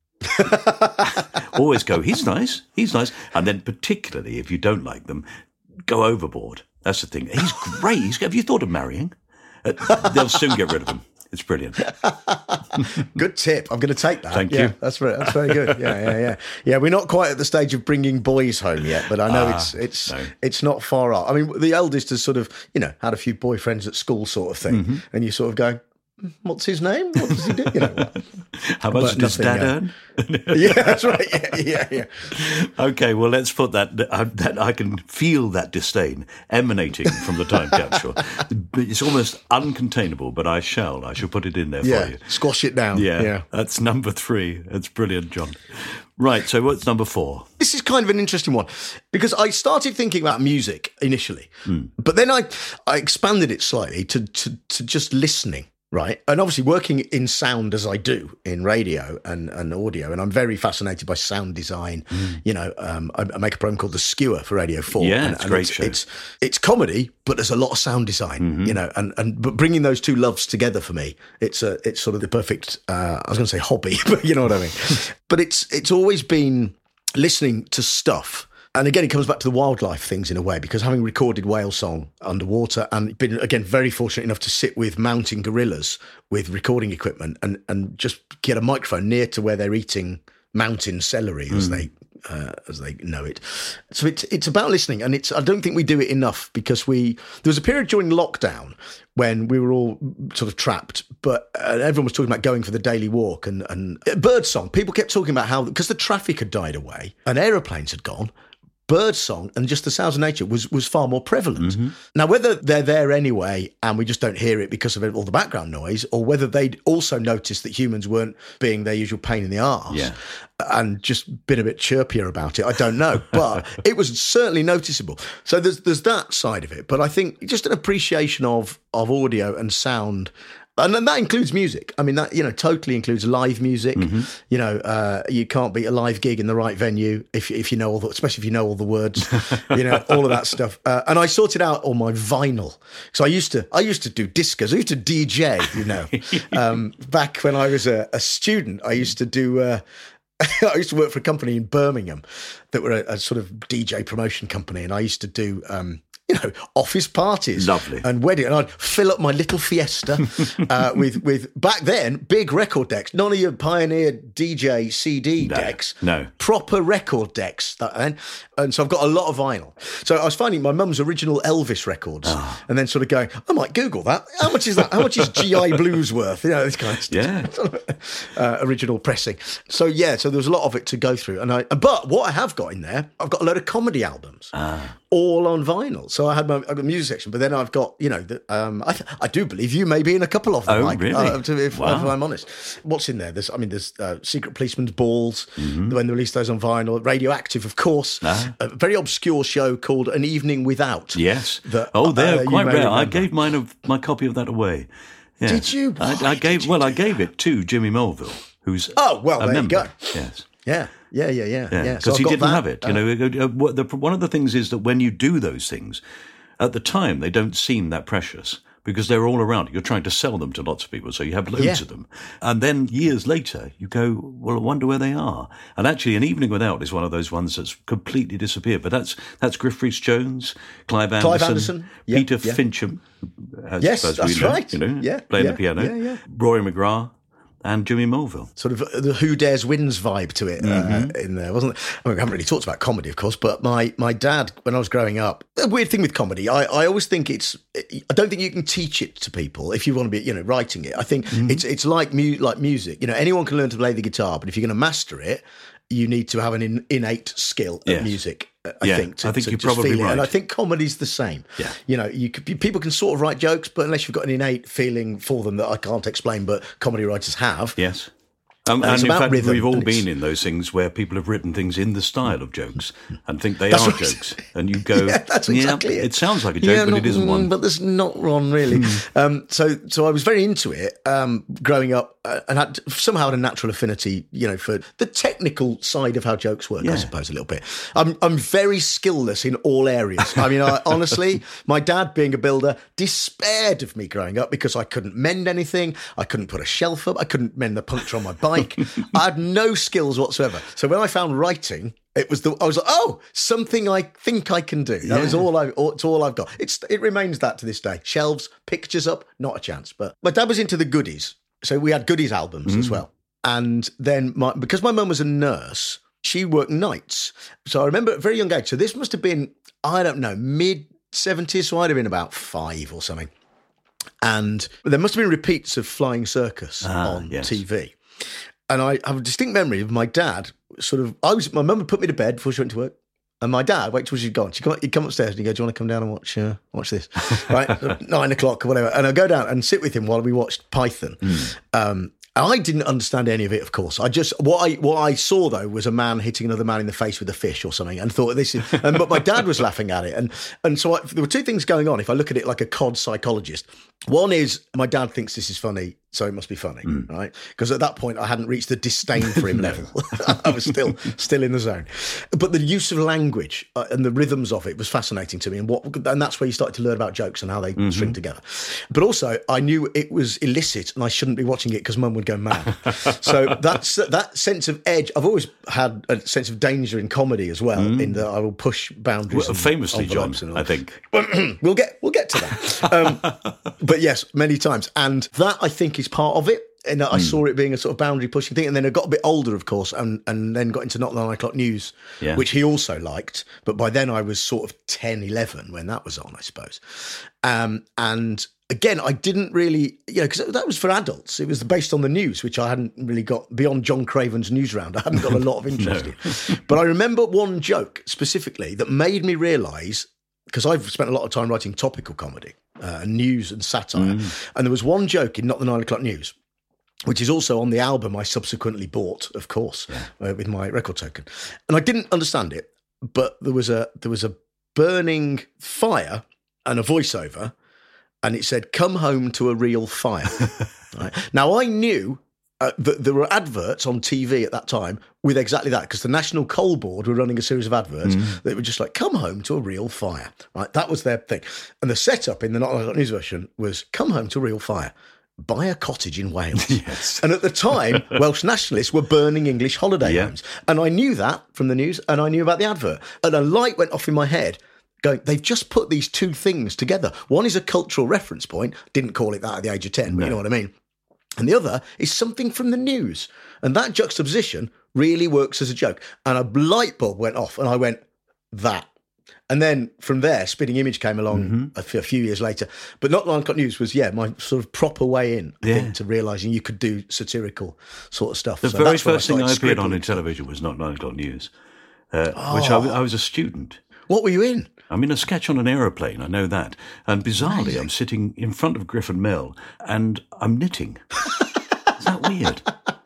Always go, he's nice, he's nice. And then particularly if you don't like them, go overboard. That's the thing. He's great. He's, have you thought of marrying? Uh, they'll soon get rid of him. It's brilliant. Good tip. I'm going to take that. Thank yeah, you. That's very, that's very good. Yeah, yeah, yeah. Yeah, we're not quite at the stage of bringing boys home yet, but I know ah, it's it's no. it's not far off. I mean, the eldest has sort of, you know, had a few boyfriends at school sort of thing, mm-hmm. and you sort of go, what's his name? What does he do? You know, how much does Dad earn? Yeah, that's right. Yeah, yeah, yeah. Okay, well, let's put that, uh, that. I can feel that disdain emanating from the time capsule. It's almost uncontainable, but I shall. I shall put it in there yeah, for you. Squash it down. Yeah, yeah, that's number three. That's brilliant, John. Right, so what's number four? This is kind of an interesting one because I started thinking about music initially, mm. but then I I expanded it slightly to to, to just listening. right? And obviously working in sound as I do in radio and, and audio, and I'm very fascinated by sound design. Mm. You know, um, I, I make a program called The Skewer for Radio four. Yeah, and, it's a and great it's, show. It's, it's comedy, but there's a lot of sound design, mm-hmm. you know, and, and but bringing those two loves together for me, it's a, it's sort of the perfect, uh, I was going to say hobby, but you know what I mean? But it's it's always been listening to stuff. And again, it comes back to the wildlife things in a way, because having recorded whale song underwater and been, again, very fortunate enough to sit with mountain gorillas with recording equipment and, and just get a microphone near to where they're eating mountain celery, as mm. they uh, as they know it. So it's it's about listening, and it's I don't think we do it enough, because we there was a period during lockdown when we were all sort of trapped, but uh, everyone was talking about going for the daily walk and and uh, birdsong. People kept talking about how, because the traffic had died away and aeroplanes had gone, birdsong and just the sounds of nature was was far more prevalent. Mm-hmm. Now, whether they're there anyway and we just don't hear it because of all the background noise, or whether they'd also noticed that humans weren't being their usual pain in the arse yeah. and just been a bit chirpier about it, I don't know. But it was certainly noticeable. So there's there's that side of it. But I think just an appreciation of of audio and sound. And then that includes music. I mean, that, you know, totally includes live music. Mm-hmm. You know, uh, you can't beat a live gig in the right venue if if you know all the, especially if you know all the words, you know, all of that stuff. Uh, and I sorted out all my vinyl. So I used to, I used to do discos. I used to D J, you know, um, back when I was a, a student. I used to do. Uh, I used to work for a company in Birmingham that were a, a sort of D J promotion company, and I used to do. Um, You know, office parties, lovely, and wedding, and I'd fill up my little Fiesta uh, with with back then big record decks. None of your Pioneer D J C D no, decks, no proper record decks. That then, and so I've got a lot of vinyl. So I was finding my mum's original Elvis records, oh. and then sort of going, I might Google that. How much is that? How much is G I Blues worth? You know, this kind of stuff. Yeah, uh, original pressing. So yeah, so there was a lot of it to go through, and I. But what I have got in there, I've got a load of comedy albums. Ah. All on vinyl. So I had my I've got a music section, but then I've got, you know, the, um, I, th- I do believe you may be in a couple of them. Oh, like, really? Uh, to, if, wow. if I'm honest. What's in there? There's, I mean, there's uh, Secret Policeman's Balls, mm-hmm. when they released those on vinyl. Radioactive, of course. Ah. A very obscure show called An Evening Without. Yes. That, oh, they're uh, quite rare. Remember. I gave mine of my copy of that away. Yes. Did you? I, I gave. did you well, I gave it to Jimmy Mulville, who's oh well, a there member. you go. Yes. Yeah. Yeah, yeah, yeah, yeah. Because so he didn't that. have it. You uh, know, the, one of the things is that when you do those things, at the time they don't seem that precious because they're all around. You're trying to sell them to lots of people, so you have loads yeah. of them. And then years later, you go, well, I wonder where they are. And actually, An Evening Without is one of those ones that's completely disappeared. But that's that's Griff Rhys-Jones, Clive Anderson, Clive Anderson. Yeah, Peter yeah. Fincham, as, yes, as that's we know, right. You know, yeah, playing yeah, the piano. Yeah, yeah. Rory McGrath. And Jimmy Mulville. Sort of the Who Dares Wins vibe to it mm-hmm. uh, in there, wasn't it? I mean, we haven't really talked about comedy, of course, but my, my dad, when I was growing up, a weird thing with comedy, I, I always think it's, I don't think you can teach it to people if you want to be, you know, writing it. I think mm-hmm. it's it's like mu- like music. You know, anyone can learn to play the guitar, but if you're going to master it, you need to have an in, innate skill at yes. music. I yeah, think. To, I think to you're just probably feel it. right. And I think comedy's the same. Yeah. You know, you could, people can sort of write jokes, but unless you've got an innate feeling for them that I can't explain, but comedy writers have. Yes. Um, and and in fact, rhythm, we've all been in those things where people have written things in the style of jokes and think they that's are right. jokes. And you go, yeah, that's exactly yeah, it. It sounds like a joke, yeah, but not, it isn't one. But there's not one, really. Mm. Um, so so I was very into it um, growing up uh, and had somehow had a natural affinity, you know, for the technical side of how jokes work, yeah. I suppose, a little bit. I'm, I'm very skillless in all areas. I mean, I, honestly, my dad, being a builder, despaired of me growing up because I couldn't mend anything. I couldn't put a shelf up. I couldn't mend the puncture on my bike. I had no skills whatsoever. So when I found writing, it was the I was like, oh, something I think I can do. That yeah. was all I. It's all I've got. It's it remains that to this day. Shelves, pictures up, not a chance. But my dad was into the goodies, so we had goodies albums mm. as well. And then my, because my mum was a nurse, she worked nights. So I remember at a very young age. So this must have been, I don't know, mid seventies. So I'd have been about five or something. And there must have been repeats of Flying Circus ah, on yes. T V. And I have a distinct memory of my dad sort of, I was, my mum would put me to bed before she went to work. And my dad, wait till she'd gone. She'd come, he'd come upstairs and he'd go, do you want to come down and watch uh, watch this? Right? Nine o'clock or whatever. And I'd go down and sit with him while we watched Python. Mm. Um, I didn't understand any of it, of course. I just what I what I saw though was a man hitting another man in the face with a fish or something, and thought this is. And, but my dad was laughing at it, and and so I, there were two things going on. If I look at it like a cod psychologist, one is my dad thinks this is funny, so it must be funny, mm. right? Because at that point I hadn't reached the disdain for him level. I was still still in the zone. But the use of language uh, and the rhythms of it was fascinating to me, and what and that's where you started to learn about jokes and how they mm-hmm. string together. But also, I knew it was illicit, and I shouldn't be watching it because Mum would go mad. So that's that sense of edge. I've always had a sense of danger in comedy as well, mm. in that I will push boundaries. Well, famously, John, I think we'll get we'll get to that. Um, but yes, many times, and that I think is part of it. And I mm. saw it being a sort of boundary pushing thing, and then I got a bit older, of course, and, and then got into Not the Nine O'Clock News, yeah. which he also liked. But by then I was sort of ten, eleven when that was on, I suppose. Um, and again, I didn't really, you know, because that was for adults. It was based on the news, which I hadn't really got beyond John Craven's news round. I hadn't got a lot of interest no. in. But I remember one joke specifically that made me realise, because I've spent a lot of time writing topical comedy, uh, news and satire, mm. and there was one joke in Not the Nine O'Clock News, which is also on the album I subsequently bought, of course, yeah. uh, with my record token. And I didn't understand it, but there was a there was a burning fire and a voiceover, and it said, "Come home to a real fire." Right? Now, I knew uh, that there were adverts on T V at that time with exactly that, because the National Coal Board were running a series of adverts mm. that were just like, "Come home to a real fire." Right? That was their thing. And the setup in the Not Not News version was, "Come home to a real fire. Buy a cottage in Wales." Yes. And at the time, Welsh nationalists were burning English holiday yeah. homes. And I knew that from the news, and I knew about the advert. And a light went off in my head going, they've just put these two things together. One is a cultural reference point. Didn't call it that at the age of ten, but no. you know what I mean. And the other is something from the news. And that juxtaposition really works as a joke. And a light bulb went off, and I went, that. And then from there, Spitting Image came along mm-hmm. a, f- a few years later. But Not the Nine O'Clock News was, yeah, my sort of proper way in, I yeah. think, to realising you could do satirical sort of stuff. The so very first I thing I appeared on in television was Not Nine O'Clock News, uh, oh. which I, w- I was a student. What were you in? I'm in a sketch on an aeroplane, I know that. And bizarrely, Amazing. I'm sitting in front of Griffin Mill and I'm knitting. Is that weird?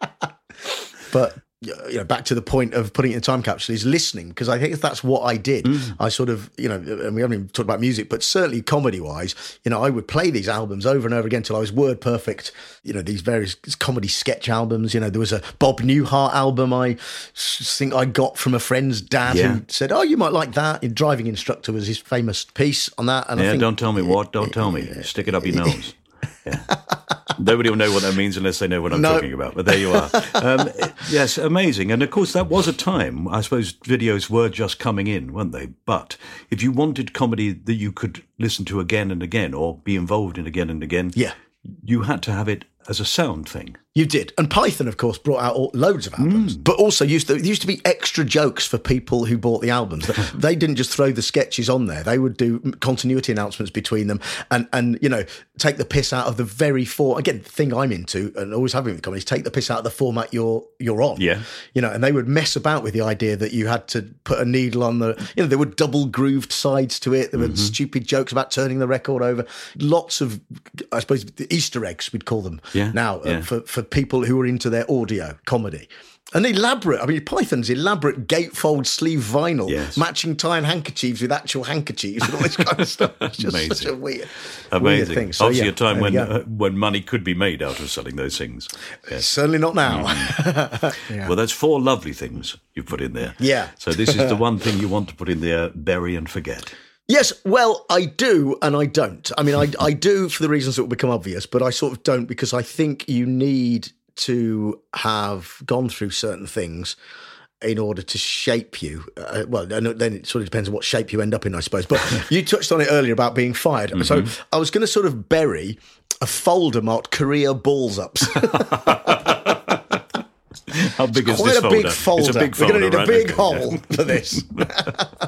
But... you know, back to the point of putting it in a time capsule is listening, because I think that's what I did. Mm. I sort of, you know, and we haven't even talked about music, but certainly comedy-wise, you know, I would play these albums over and over again till I was word perfect. You know, these various comedy sketch albums. You know, there was a Bob Newhart album I think I got from a friend's dad yeah. who said, "Oh, you might like that." A driving instructor was his famous piece on that. And yeah, I think, don't tell me what, don't tell me. Stick it up your nose. Yeah. Nobody will know what that means unless they know what I'm no. talking about. But there you are. Um, yes, amazing. And of course, that was a time, I suppose videos were just coming in, weren't they? But if you wanted comedy that you could listen to again and again or be involved in again and again, yeah. you had to have it as a sound thing. You did. And Python, of course, brought out all, loads of albums, mm. but also used to, there used to be extra jokes for people who bought the albums. They didn't just throw the sketches on there. They would do continuity announcements between them and, and you know, take the piss out of the very for again, the thing I'm into and always have been with comedy is take the piss out of the format you're you're on. Yeah. You know, and they would mess about with the idea that you had to put a needle on the, you know, there were double grooved sides to it. There were mm-hmm. stupid jokes about turning the record over. Lots of, I suppose, the Easter eggs, we'd call them yeah. now, yeah. Uh, for, for people who were into their audio comedy. And elaborate, I mean, Python's elaborate gatefold sleeve vinyl, yes. matching tie and handkerchiefs with actual handkerchiefs and all this kind of stuff. It's just Amazing. such a weird, Amazing. weird thing. So, Obviously yeah, a time when uh, when money could be made out of selling those things. Yes. Certainly not now. Mm. yeah. Well, that's four lovely things you've put in there. Yeah. So this is the one thing you want to put in there, bury and forget. Yes, well, I do and I don't. I mean, I, I do for the reasons that will become obvious, but I sort of don't because I think you need to have gone through certain things in order to shape you. Uh, well, then it sort of depends on what shape you end up in, I suppose. But you touched on it earlier about being fired. Mm-hmm. So I was going to sort of bury a folder marked career balls ups. How big it's is quite this a folder? big folder. It's a big folder. We're going to need right? a big okay, hole yeah. for this.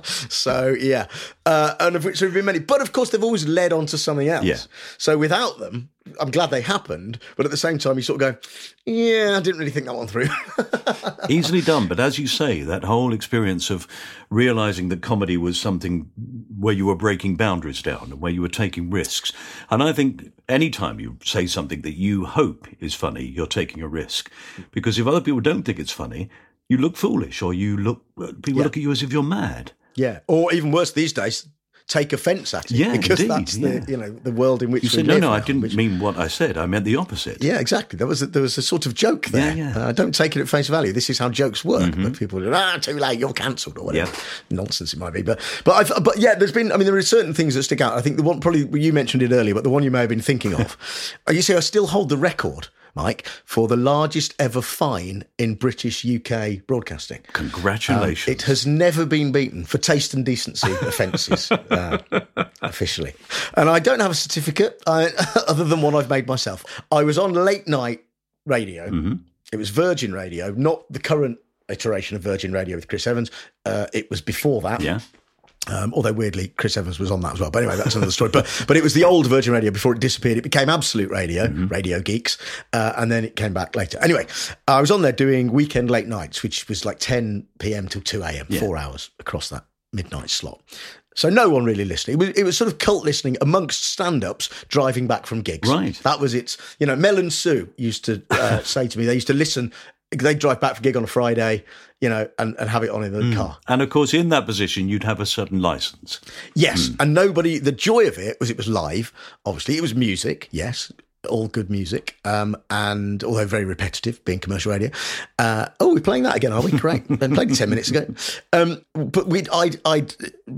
So, yeah. Uh, and of which there have been many. But, of course, they've always led on to something else. Yeah. So without them, I'm glad they happened. But at the same time, you sort of go, yeah, I didn't really think that one through. Easily done. But as you say, that whole experience of realising that comedy was something where you were breaking boundaries down and where you were taking risks. And I think any time you say something that you hope is funny, you're taking a risk. Because if other people don't think it's funny, you look foolish, or you look people Yeah. look at you as if you're mad. Yeah. Or even worse these days, take offence at it. Yeah, because indeed, that's yeah. the you know the world in which You we said, no, live no, I now, didn't which- mean what I said. I meant the opposite. Yeah, exactly. There was a, there was a sort of joke there. Yeah, yeah. Uh, don't take it at face value. This is how jokes work. But people are, ah, too late, you're cancelled or whatever. Yeah. Nonsense it might be. But but I've, but yeah, there's been. I mean, there are certain things that stick out. I think the one probably you mentioned it earlier, but the one you may have been thinking of. uh, you see, I still hold the record, Mike, for the largest ever fine in British U K broadcasting. Congratulations. Um, it has never been beaten for taste and decency offences, uh, officially. And I don't have a certificate I, other than one I've made myself. I was on late night radio. Mm-hmm. It was Virgin Radio, not the current iteration of Virgin Radio with Chris Evans. Uh, it was before that. Yeah. Um, although weirdly, Chris Evans was on that as well. But anyway, that's another story. But but it was the old Virgin Radio before it disappeared. It became Absolute Radio, Mm-hmm. Radio Geeks, uh, and then it came back later. Anyway, I was on there doing weekend late nights, which was like ten p.m. till two a.m., Yeah. four hours across that midnight slot. So no one really listening. It was, it was sort of cult listening amongst stand-ups driving back from gigs. Right. That was it. You know, Mel and Sue used to uh, say to me, they used to listen. They'd drive back from gig on a Friday, you know, and, and have it on in the car. And of course, in that position, you'd have a certain license. Yes, and nobody, the joy of it was it was live, obviously. It was music, yes, all good music, um, and although very repetitive, being commercial radio. Uh, oh, we're playing that again, are we? Great. Been played it ten minutes ago. Um, but we'd, I'd, I'd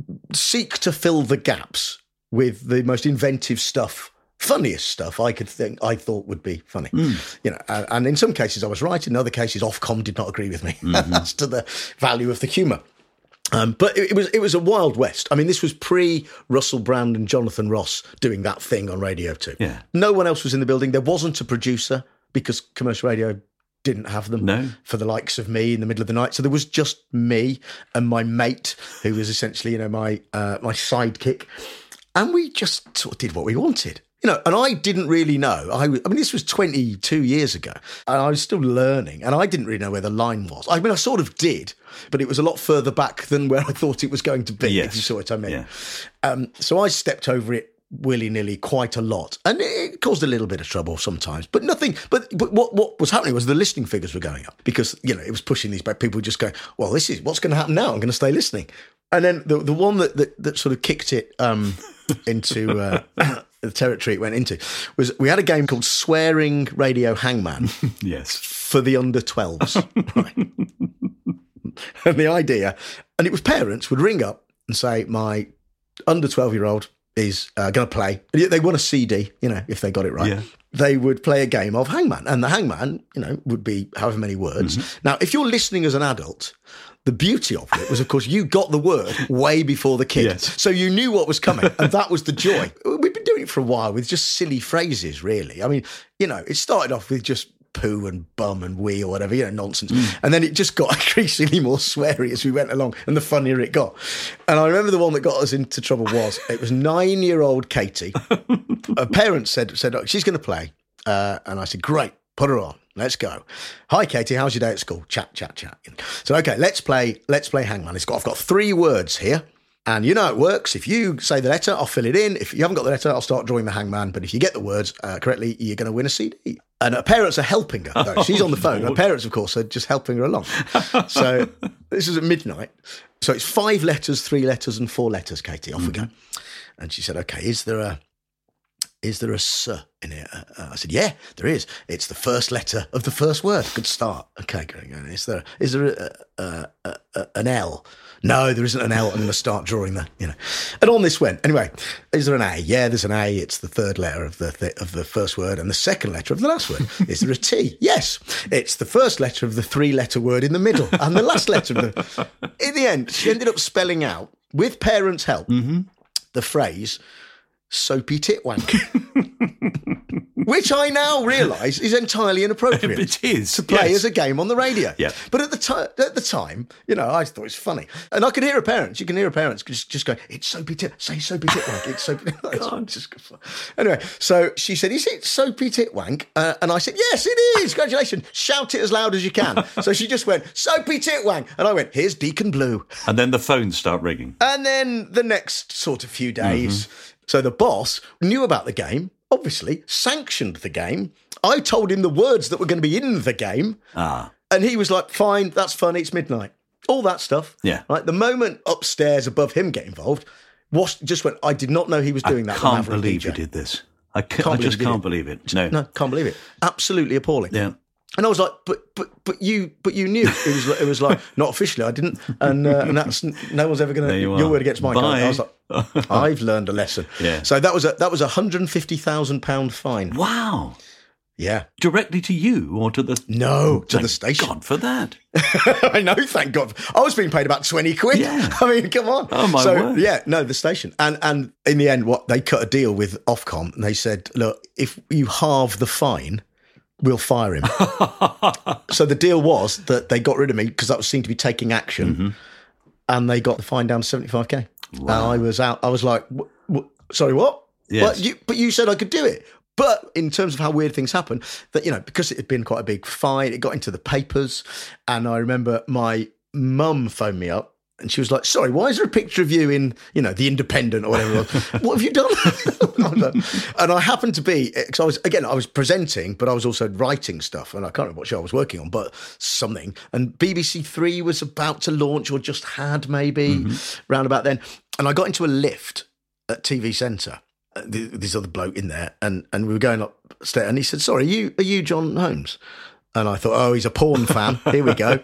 seek to fill the gaps with the most inventive stuff, funniest stuff I could think, I thought would be funny. You know, and, and in some cases I was right, in other cases Ofcom did not agree with me as to the value of the humour. Um, but it, it was it was a Wild West. I mean, this was pre Russell Brand and Jonathan Ross doing that thing on Radio two. Yeah. No one else was in the building. There wasn't a producer because commercial radio didn't have them No. for the likes of me in the middle of the night. So there was just me and my mate, who was essentially, you know, my uh, my sidekick, and we just sort of did what we wanted. You know, and I didn't really know. I, I mean, this was twenty-two years ago, and I was still learning, and I didn't really know where the line was. I mean, I sort of did, but it was a lot further back than where I thought it was going to be, Yes. if you saw what I mean. Yeah. Um, so I stepped over it willy-nilly quite a lot, and it caused a little bit of trouble sometimes, but nothing. But but what, what was happening was the listening figures were going up because, you know, it was pushing these back. People were just going, well, this is what's going to happen now. I'm going to stay listening. And then the the one that that, that sort of kicked it um, into uh, the territory it went into was we had a game called Swearing Radio Hangman Yes. for the under twelves. Right. And the idea, and it was parents would ring up and say, my under twelve-year-old is uh, going to play. They won a C D, you know, if they got it right. Yeah. They would play a game of Hangman. And the Hangman, you know, would be however many words. Mm-hmm. Now, if you're listening as an adult, the beauty of it was, of course, you got the word way before the kid. Yes. So you knew what was coming. And that was the joy. We've been doing it for a while with just silly phrases, really. I mean, you know, it started off with just poo and bum and wee or whatever, you know, nonsense. Mm. And then it just got increasingly more sweary as we went along, and the funnier it got. And I remember the one that got us into trouble was, it was nine-year-old Katie. Her parents said, said oh, she's going to play. Uh, and I said, great, put her on. Let's go. Hi, Katie. How's your day at school? Chat, chat, chat. So, okay, let's play. Let's play Hangman. It's got. I've got three words here, and you know how it works. If you say the letter, I'll fill it in. If you haven't got the letter, I'll start drawing the Hangman. But if you get the words uh, correctly, you're going to win a C D. And her parents are helping her. Though. She's on the phone. Her parents, of course, are just helping her along. So this is at midnight. So it's five letters, three letters, and four letters. Katie, off mm-hmm. we go. And she said, "Okay, is there a?" Is there a S in it? Uh, I said, yeah, there is. It's the first letter of the first word. Good start. Okay, great. Is there, is there a, a, a, a, an L? No, there isn't an L. I'm going to start drawing that, you know. And on this went. Anyway, is there an A? Yeah, there's an A. It's the third letter of the th- of the first word and the second letter of the last word. Is there a T? Yes. It's the first letter of the three-letter word in the middle and the last letter of the... In the end, she ended up spelling out, with parents' help, mm-hmm. the phrase... soapy titwank. Which I now realise is entirely inappropriate. It is. To play yes. as a game on the radio. Yeah. But at the, time, at the time, you know, I thought it was funny. And I could hear a parents, you can hear a parents just, just go, it's soapy tit, say soapy titwank, it's soapy titwank. Just anyway, so she said, is it soapy titwank? Uh, and I said, yes, it is. Congratulations. Shout it as loud as you can. So she just went, soapy titwank. And I went, here's Deacon Blue. And then the phones start ringing. And then the next sort of few days, mm-hmm. so the boss knew about the game, obviously sanctioned the game. I told him the words that were going to be in the game. Ah. And he was like, fine, that's funny, it's midnight. All that stuff. Yeah. Right. The moment upstairs above him get involved, was just went, I did not know he was doing I that. I can't believe you did this. I, can't, can't I just can't believe it. No. No, can't believe it. Absolutely appalling. Yeah. And I was like, but but but you but you knew it was it was like not officially. I didn't, and uh, and that's no one's ever going to you your word against mine. Bye. I was like, I've learned a lesson. Yeah. So that was a that was a hundred and fifty thousand pound fine. Wow. Yeah. Directly to you or to the no to thank the station. God for that. I know. Thank God. I was being paid about twenty quid. Yeah. I mean, come on. Oh my so, word. Yeah. No, the station, and and in the end, what they cut a deal with Ofcom, and they said, look, if you halve the fine, we'll fire him. So the deal was that they got rid of me because that was seen to be taking action, mm-hmm. and they got the fine down to seventy-five K. Wow. And I was out. I was like, w- w- sorry, what? Yes. But you, but you said I could do it. But in terms of how weird things happen, that, you know, because it had been quite a big fine, it got into the papers. And I remember my mum phoned me up. And she was like, sorry, why is there a picture of you in, you know, The Independent or whatever it was? What have you done? And I happened to be, because I was, again, I was presenting, but I was also writing stuff. And I can't remember what show I was working on, but something. And B B C Three was about to launch, or just had maybe, mm-hmm. round about then. And I got into a lift at T V Centre. This other bloke in there. And, and we were going upstairs. And he said, sorry, are you, are you John Holmes? And I thought, oh, he's a porn fan. Here we go.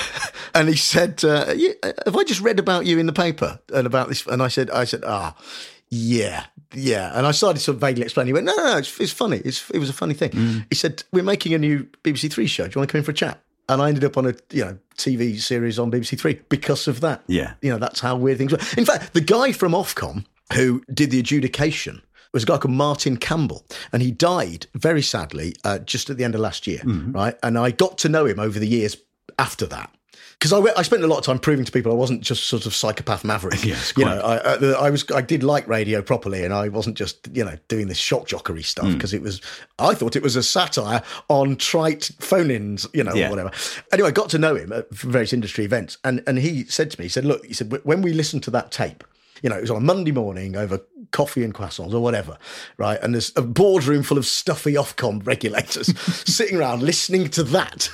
And he said, uh, have I just read about you in the paper and about this? And I said, I said, ah, yeah, yeah. And I started sort of vaguely explaining. He went, no, no, no, it's, it's funny. It's, it was a funny thing. Mm. He said, we're making a new B B C Three show. Do you want to come in for a chat? And I ended up on a, you know, T V series on B B C Three because of that. Yeah. You know, that's how weird things were. In fact, the guy from Ofcom who did the adjudication was a guy called Martin Campbell, and he died very sadly uh, just at the end of last year, mm-hmm. right? And I got to know him over the years after that. Because I, I spent a lot of time proving to people I wasn't just sort of psychopath maverick. Yes, you know, I, I, I was, I did like radio properly, and I wasn't just, you know, doing this shock jockery stuff, because mm. it was, I thought it was a satire on trite phone-ins, you know, yeah. or whatever. Anyway, I got to know him at various industry events, and and he said to me, he said, look, he said, when we listen to that tape, you know, it was on a Monday morning over coffee and croissants or whatever, right? And there's a boardroom full of stuffy Ofcom regulators sitting around listening to that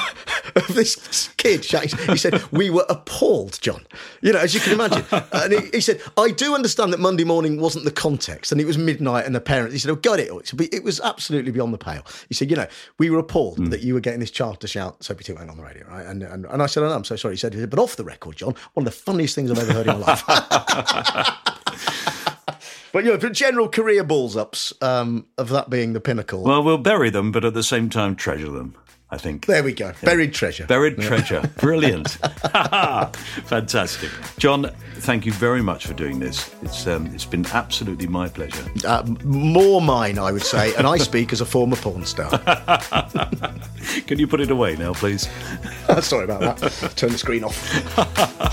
of this kid shouting. He said, we were appalled, John. You know, as you can imagine. And he, he said, I do understand that Monday morning wasn't the context, and it was midnight, and the parents, he said, oh, got it. It was absolutely beyond the pale. He said, you know, we were appalled mm. that you were getting this child to shout Soapy Titwank on the radio, right? And, and, and I said, oh, no, I'm so sorry. He said, but off the record, John, one of the funniest things I've ever heard in my life. But, you know, for general career balls-ups, um, of that being the pinnacle. Well, we'll bury them, but at the same time treasure them, I think. There we go. Yeah. Buried treasure. Buried yeah. treasure. Brilliant. Fantastic. John, thank you very much for doing this. It's um, It's been absolutely my pleasure. Uh, more mine, I would say, and I speak as a former porn star. Can you put it away now, please? Sorry about that. Turn the screen off.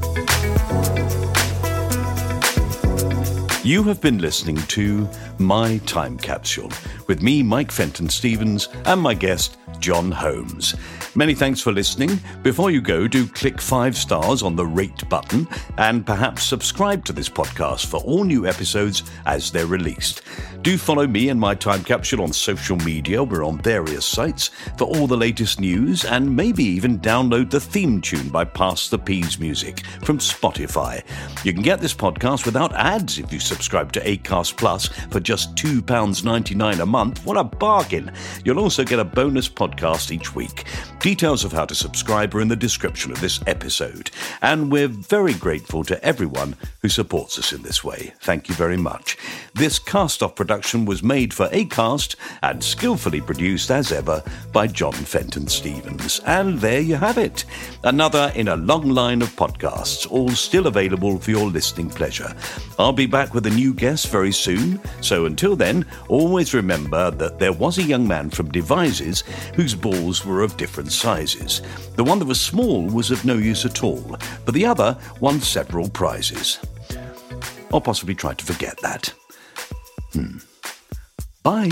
You have been listening to My Time Capsule with me, Mike Fenton-Stevens, and my guest, John Holmes. Many thanks for listening. Before you go, do click five stars on the rate button and perhaps subscribe to this podcast for all new episodes as they're released. Do follow me and My Time Capsule on social media. We're on various sites for all the latest news, and maybe even download the theme tune by Pass the Peas Music from Spotify. You can get this podcast without ads if you subscribe to Acast Plus for just two pounds ninety-nine a month. month. What a bargain. You'll also get a bonus podcast each week. Details of how to subscribe are in the description of this episode. And we're very grateful to everyone who supports us in this way. Thank you very much. This cast-off production was made for Acast and skillfully produced as ever by John Fenton Stevens. And there you have it. Another in a long line of podcasts, all still available for your listening pleasure. I'll be back with a new guest very soon. So until then, always remember that there was a young man from Devizes whose balls were of different sizes. The one that was small was of no use at all, but the other won several prizes. Or possibly try to forget that. Hmm. Bye.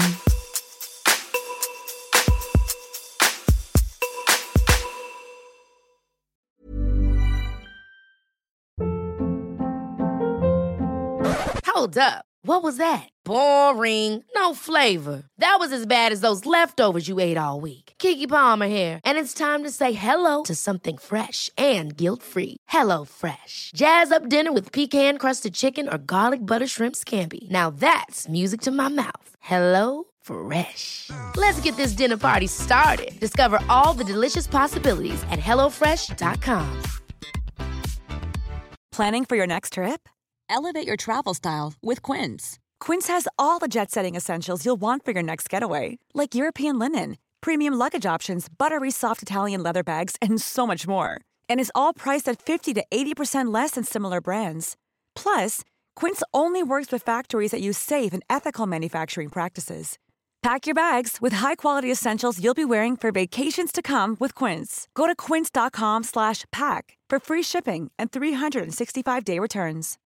Hold up. What was that? Boring. No flavor. That was as bad as those leftovers you ate all week. Keke Palmer here, and it's time to say hello to something fresh and guilt-free. Hello Fresh. Jazz up dinner with pecan-crusted chicken or garlic butter shrimp scampi. Now that's music to my mouth. Hello Fresh. Let's get this dinner party started. Discover all the delicious possibilities at hello fresh dot com. Planning for your next trip? Elevate your travel style with Quince. Quince has all the jet-setting essentials you'll want for your next getaway, like European linen, premium luggage options, buttery soft Italian leather bags, and so much more. And is all priced at fifty to eighty percent less than similar brands. Plus, Quince only works with factories that use safe and ethical manufacturing practices. Pack your bags with high-quality essentials you'll be wearing for vacations to come with Quince. Go to quince dot com slash pack for free shipping and three sixty-five day returns.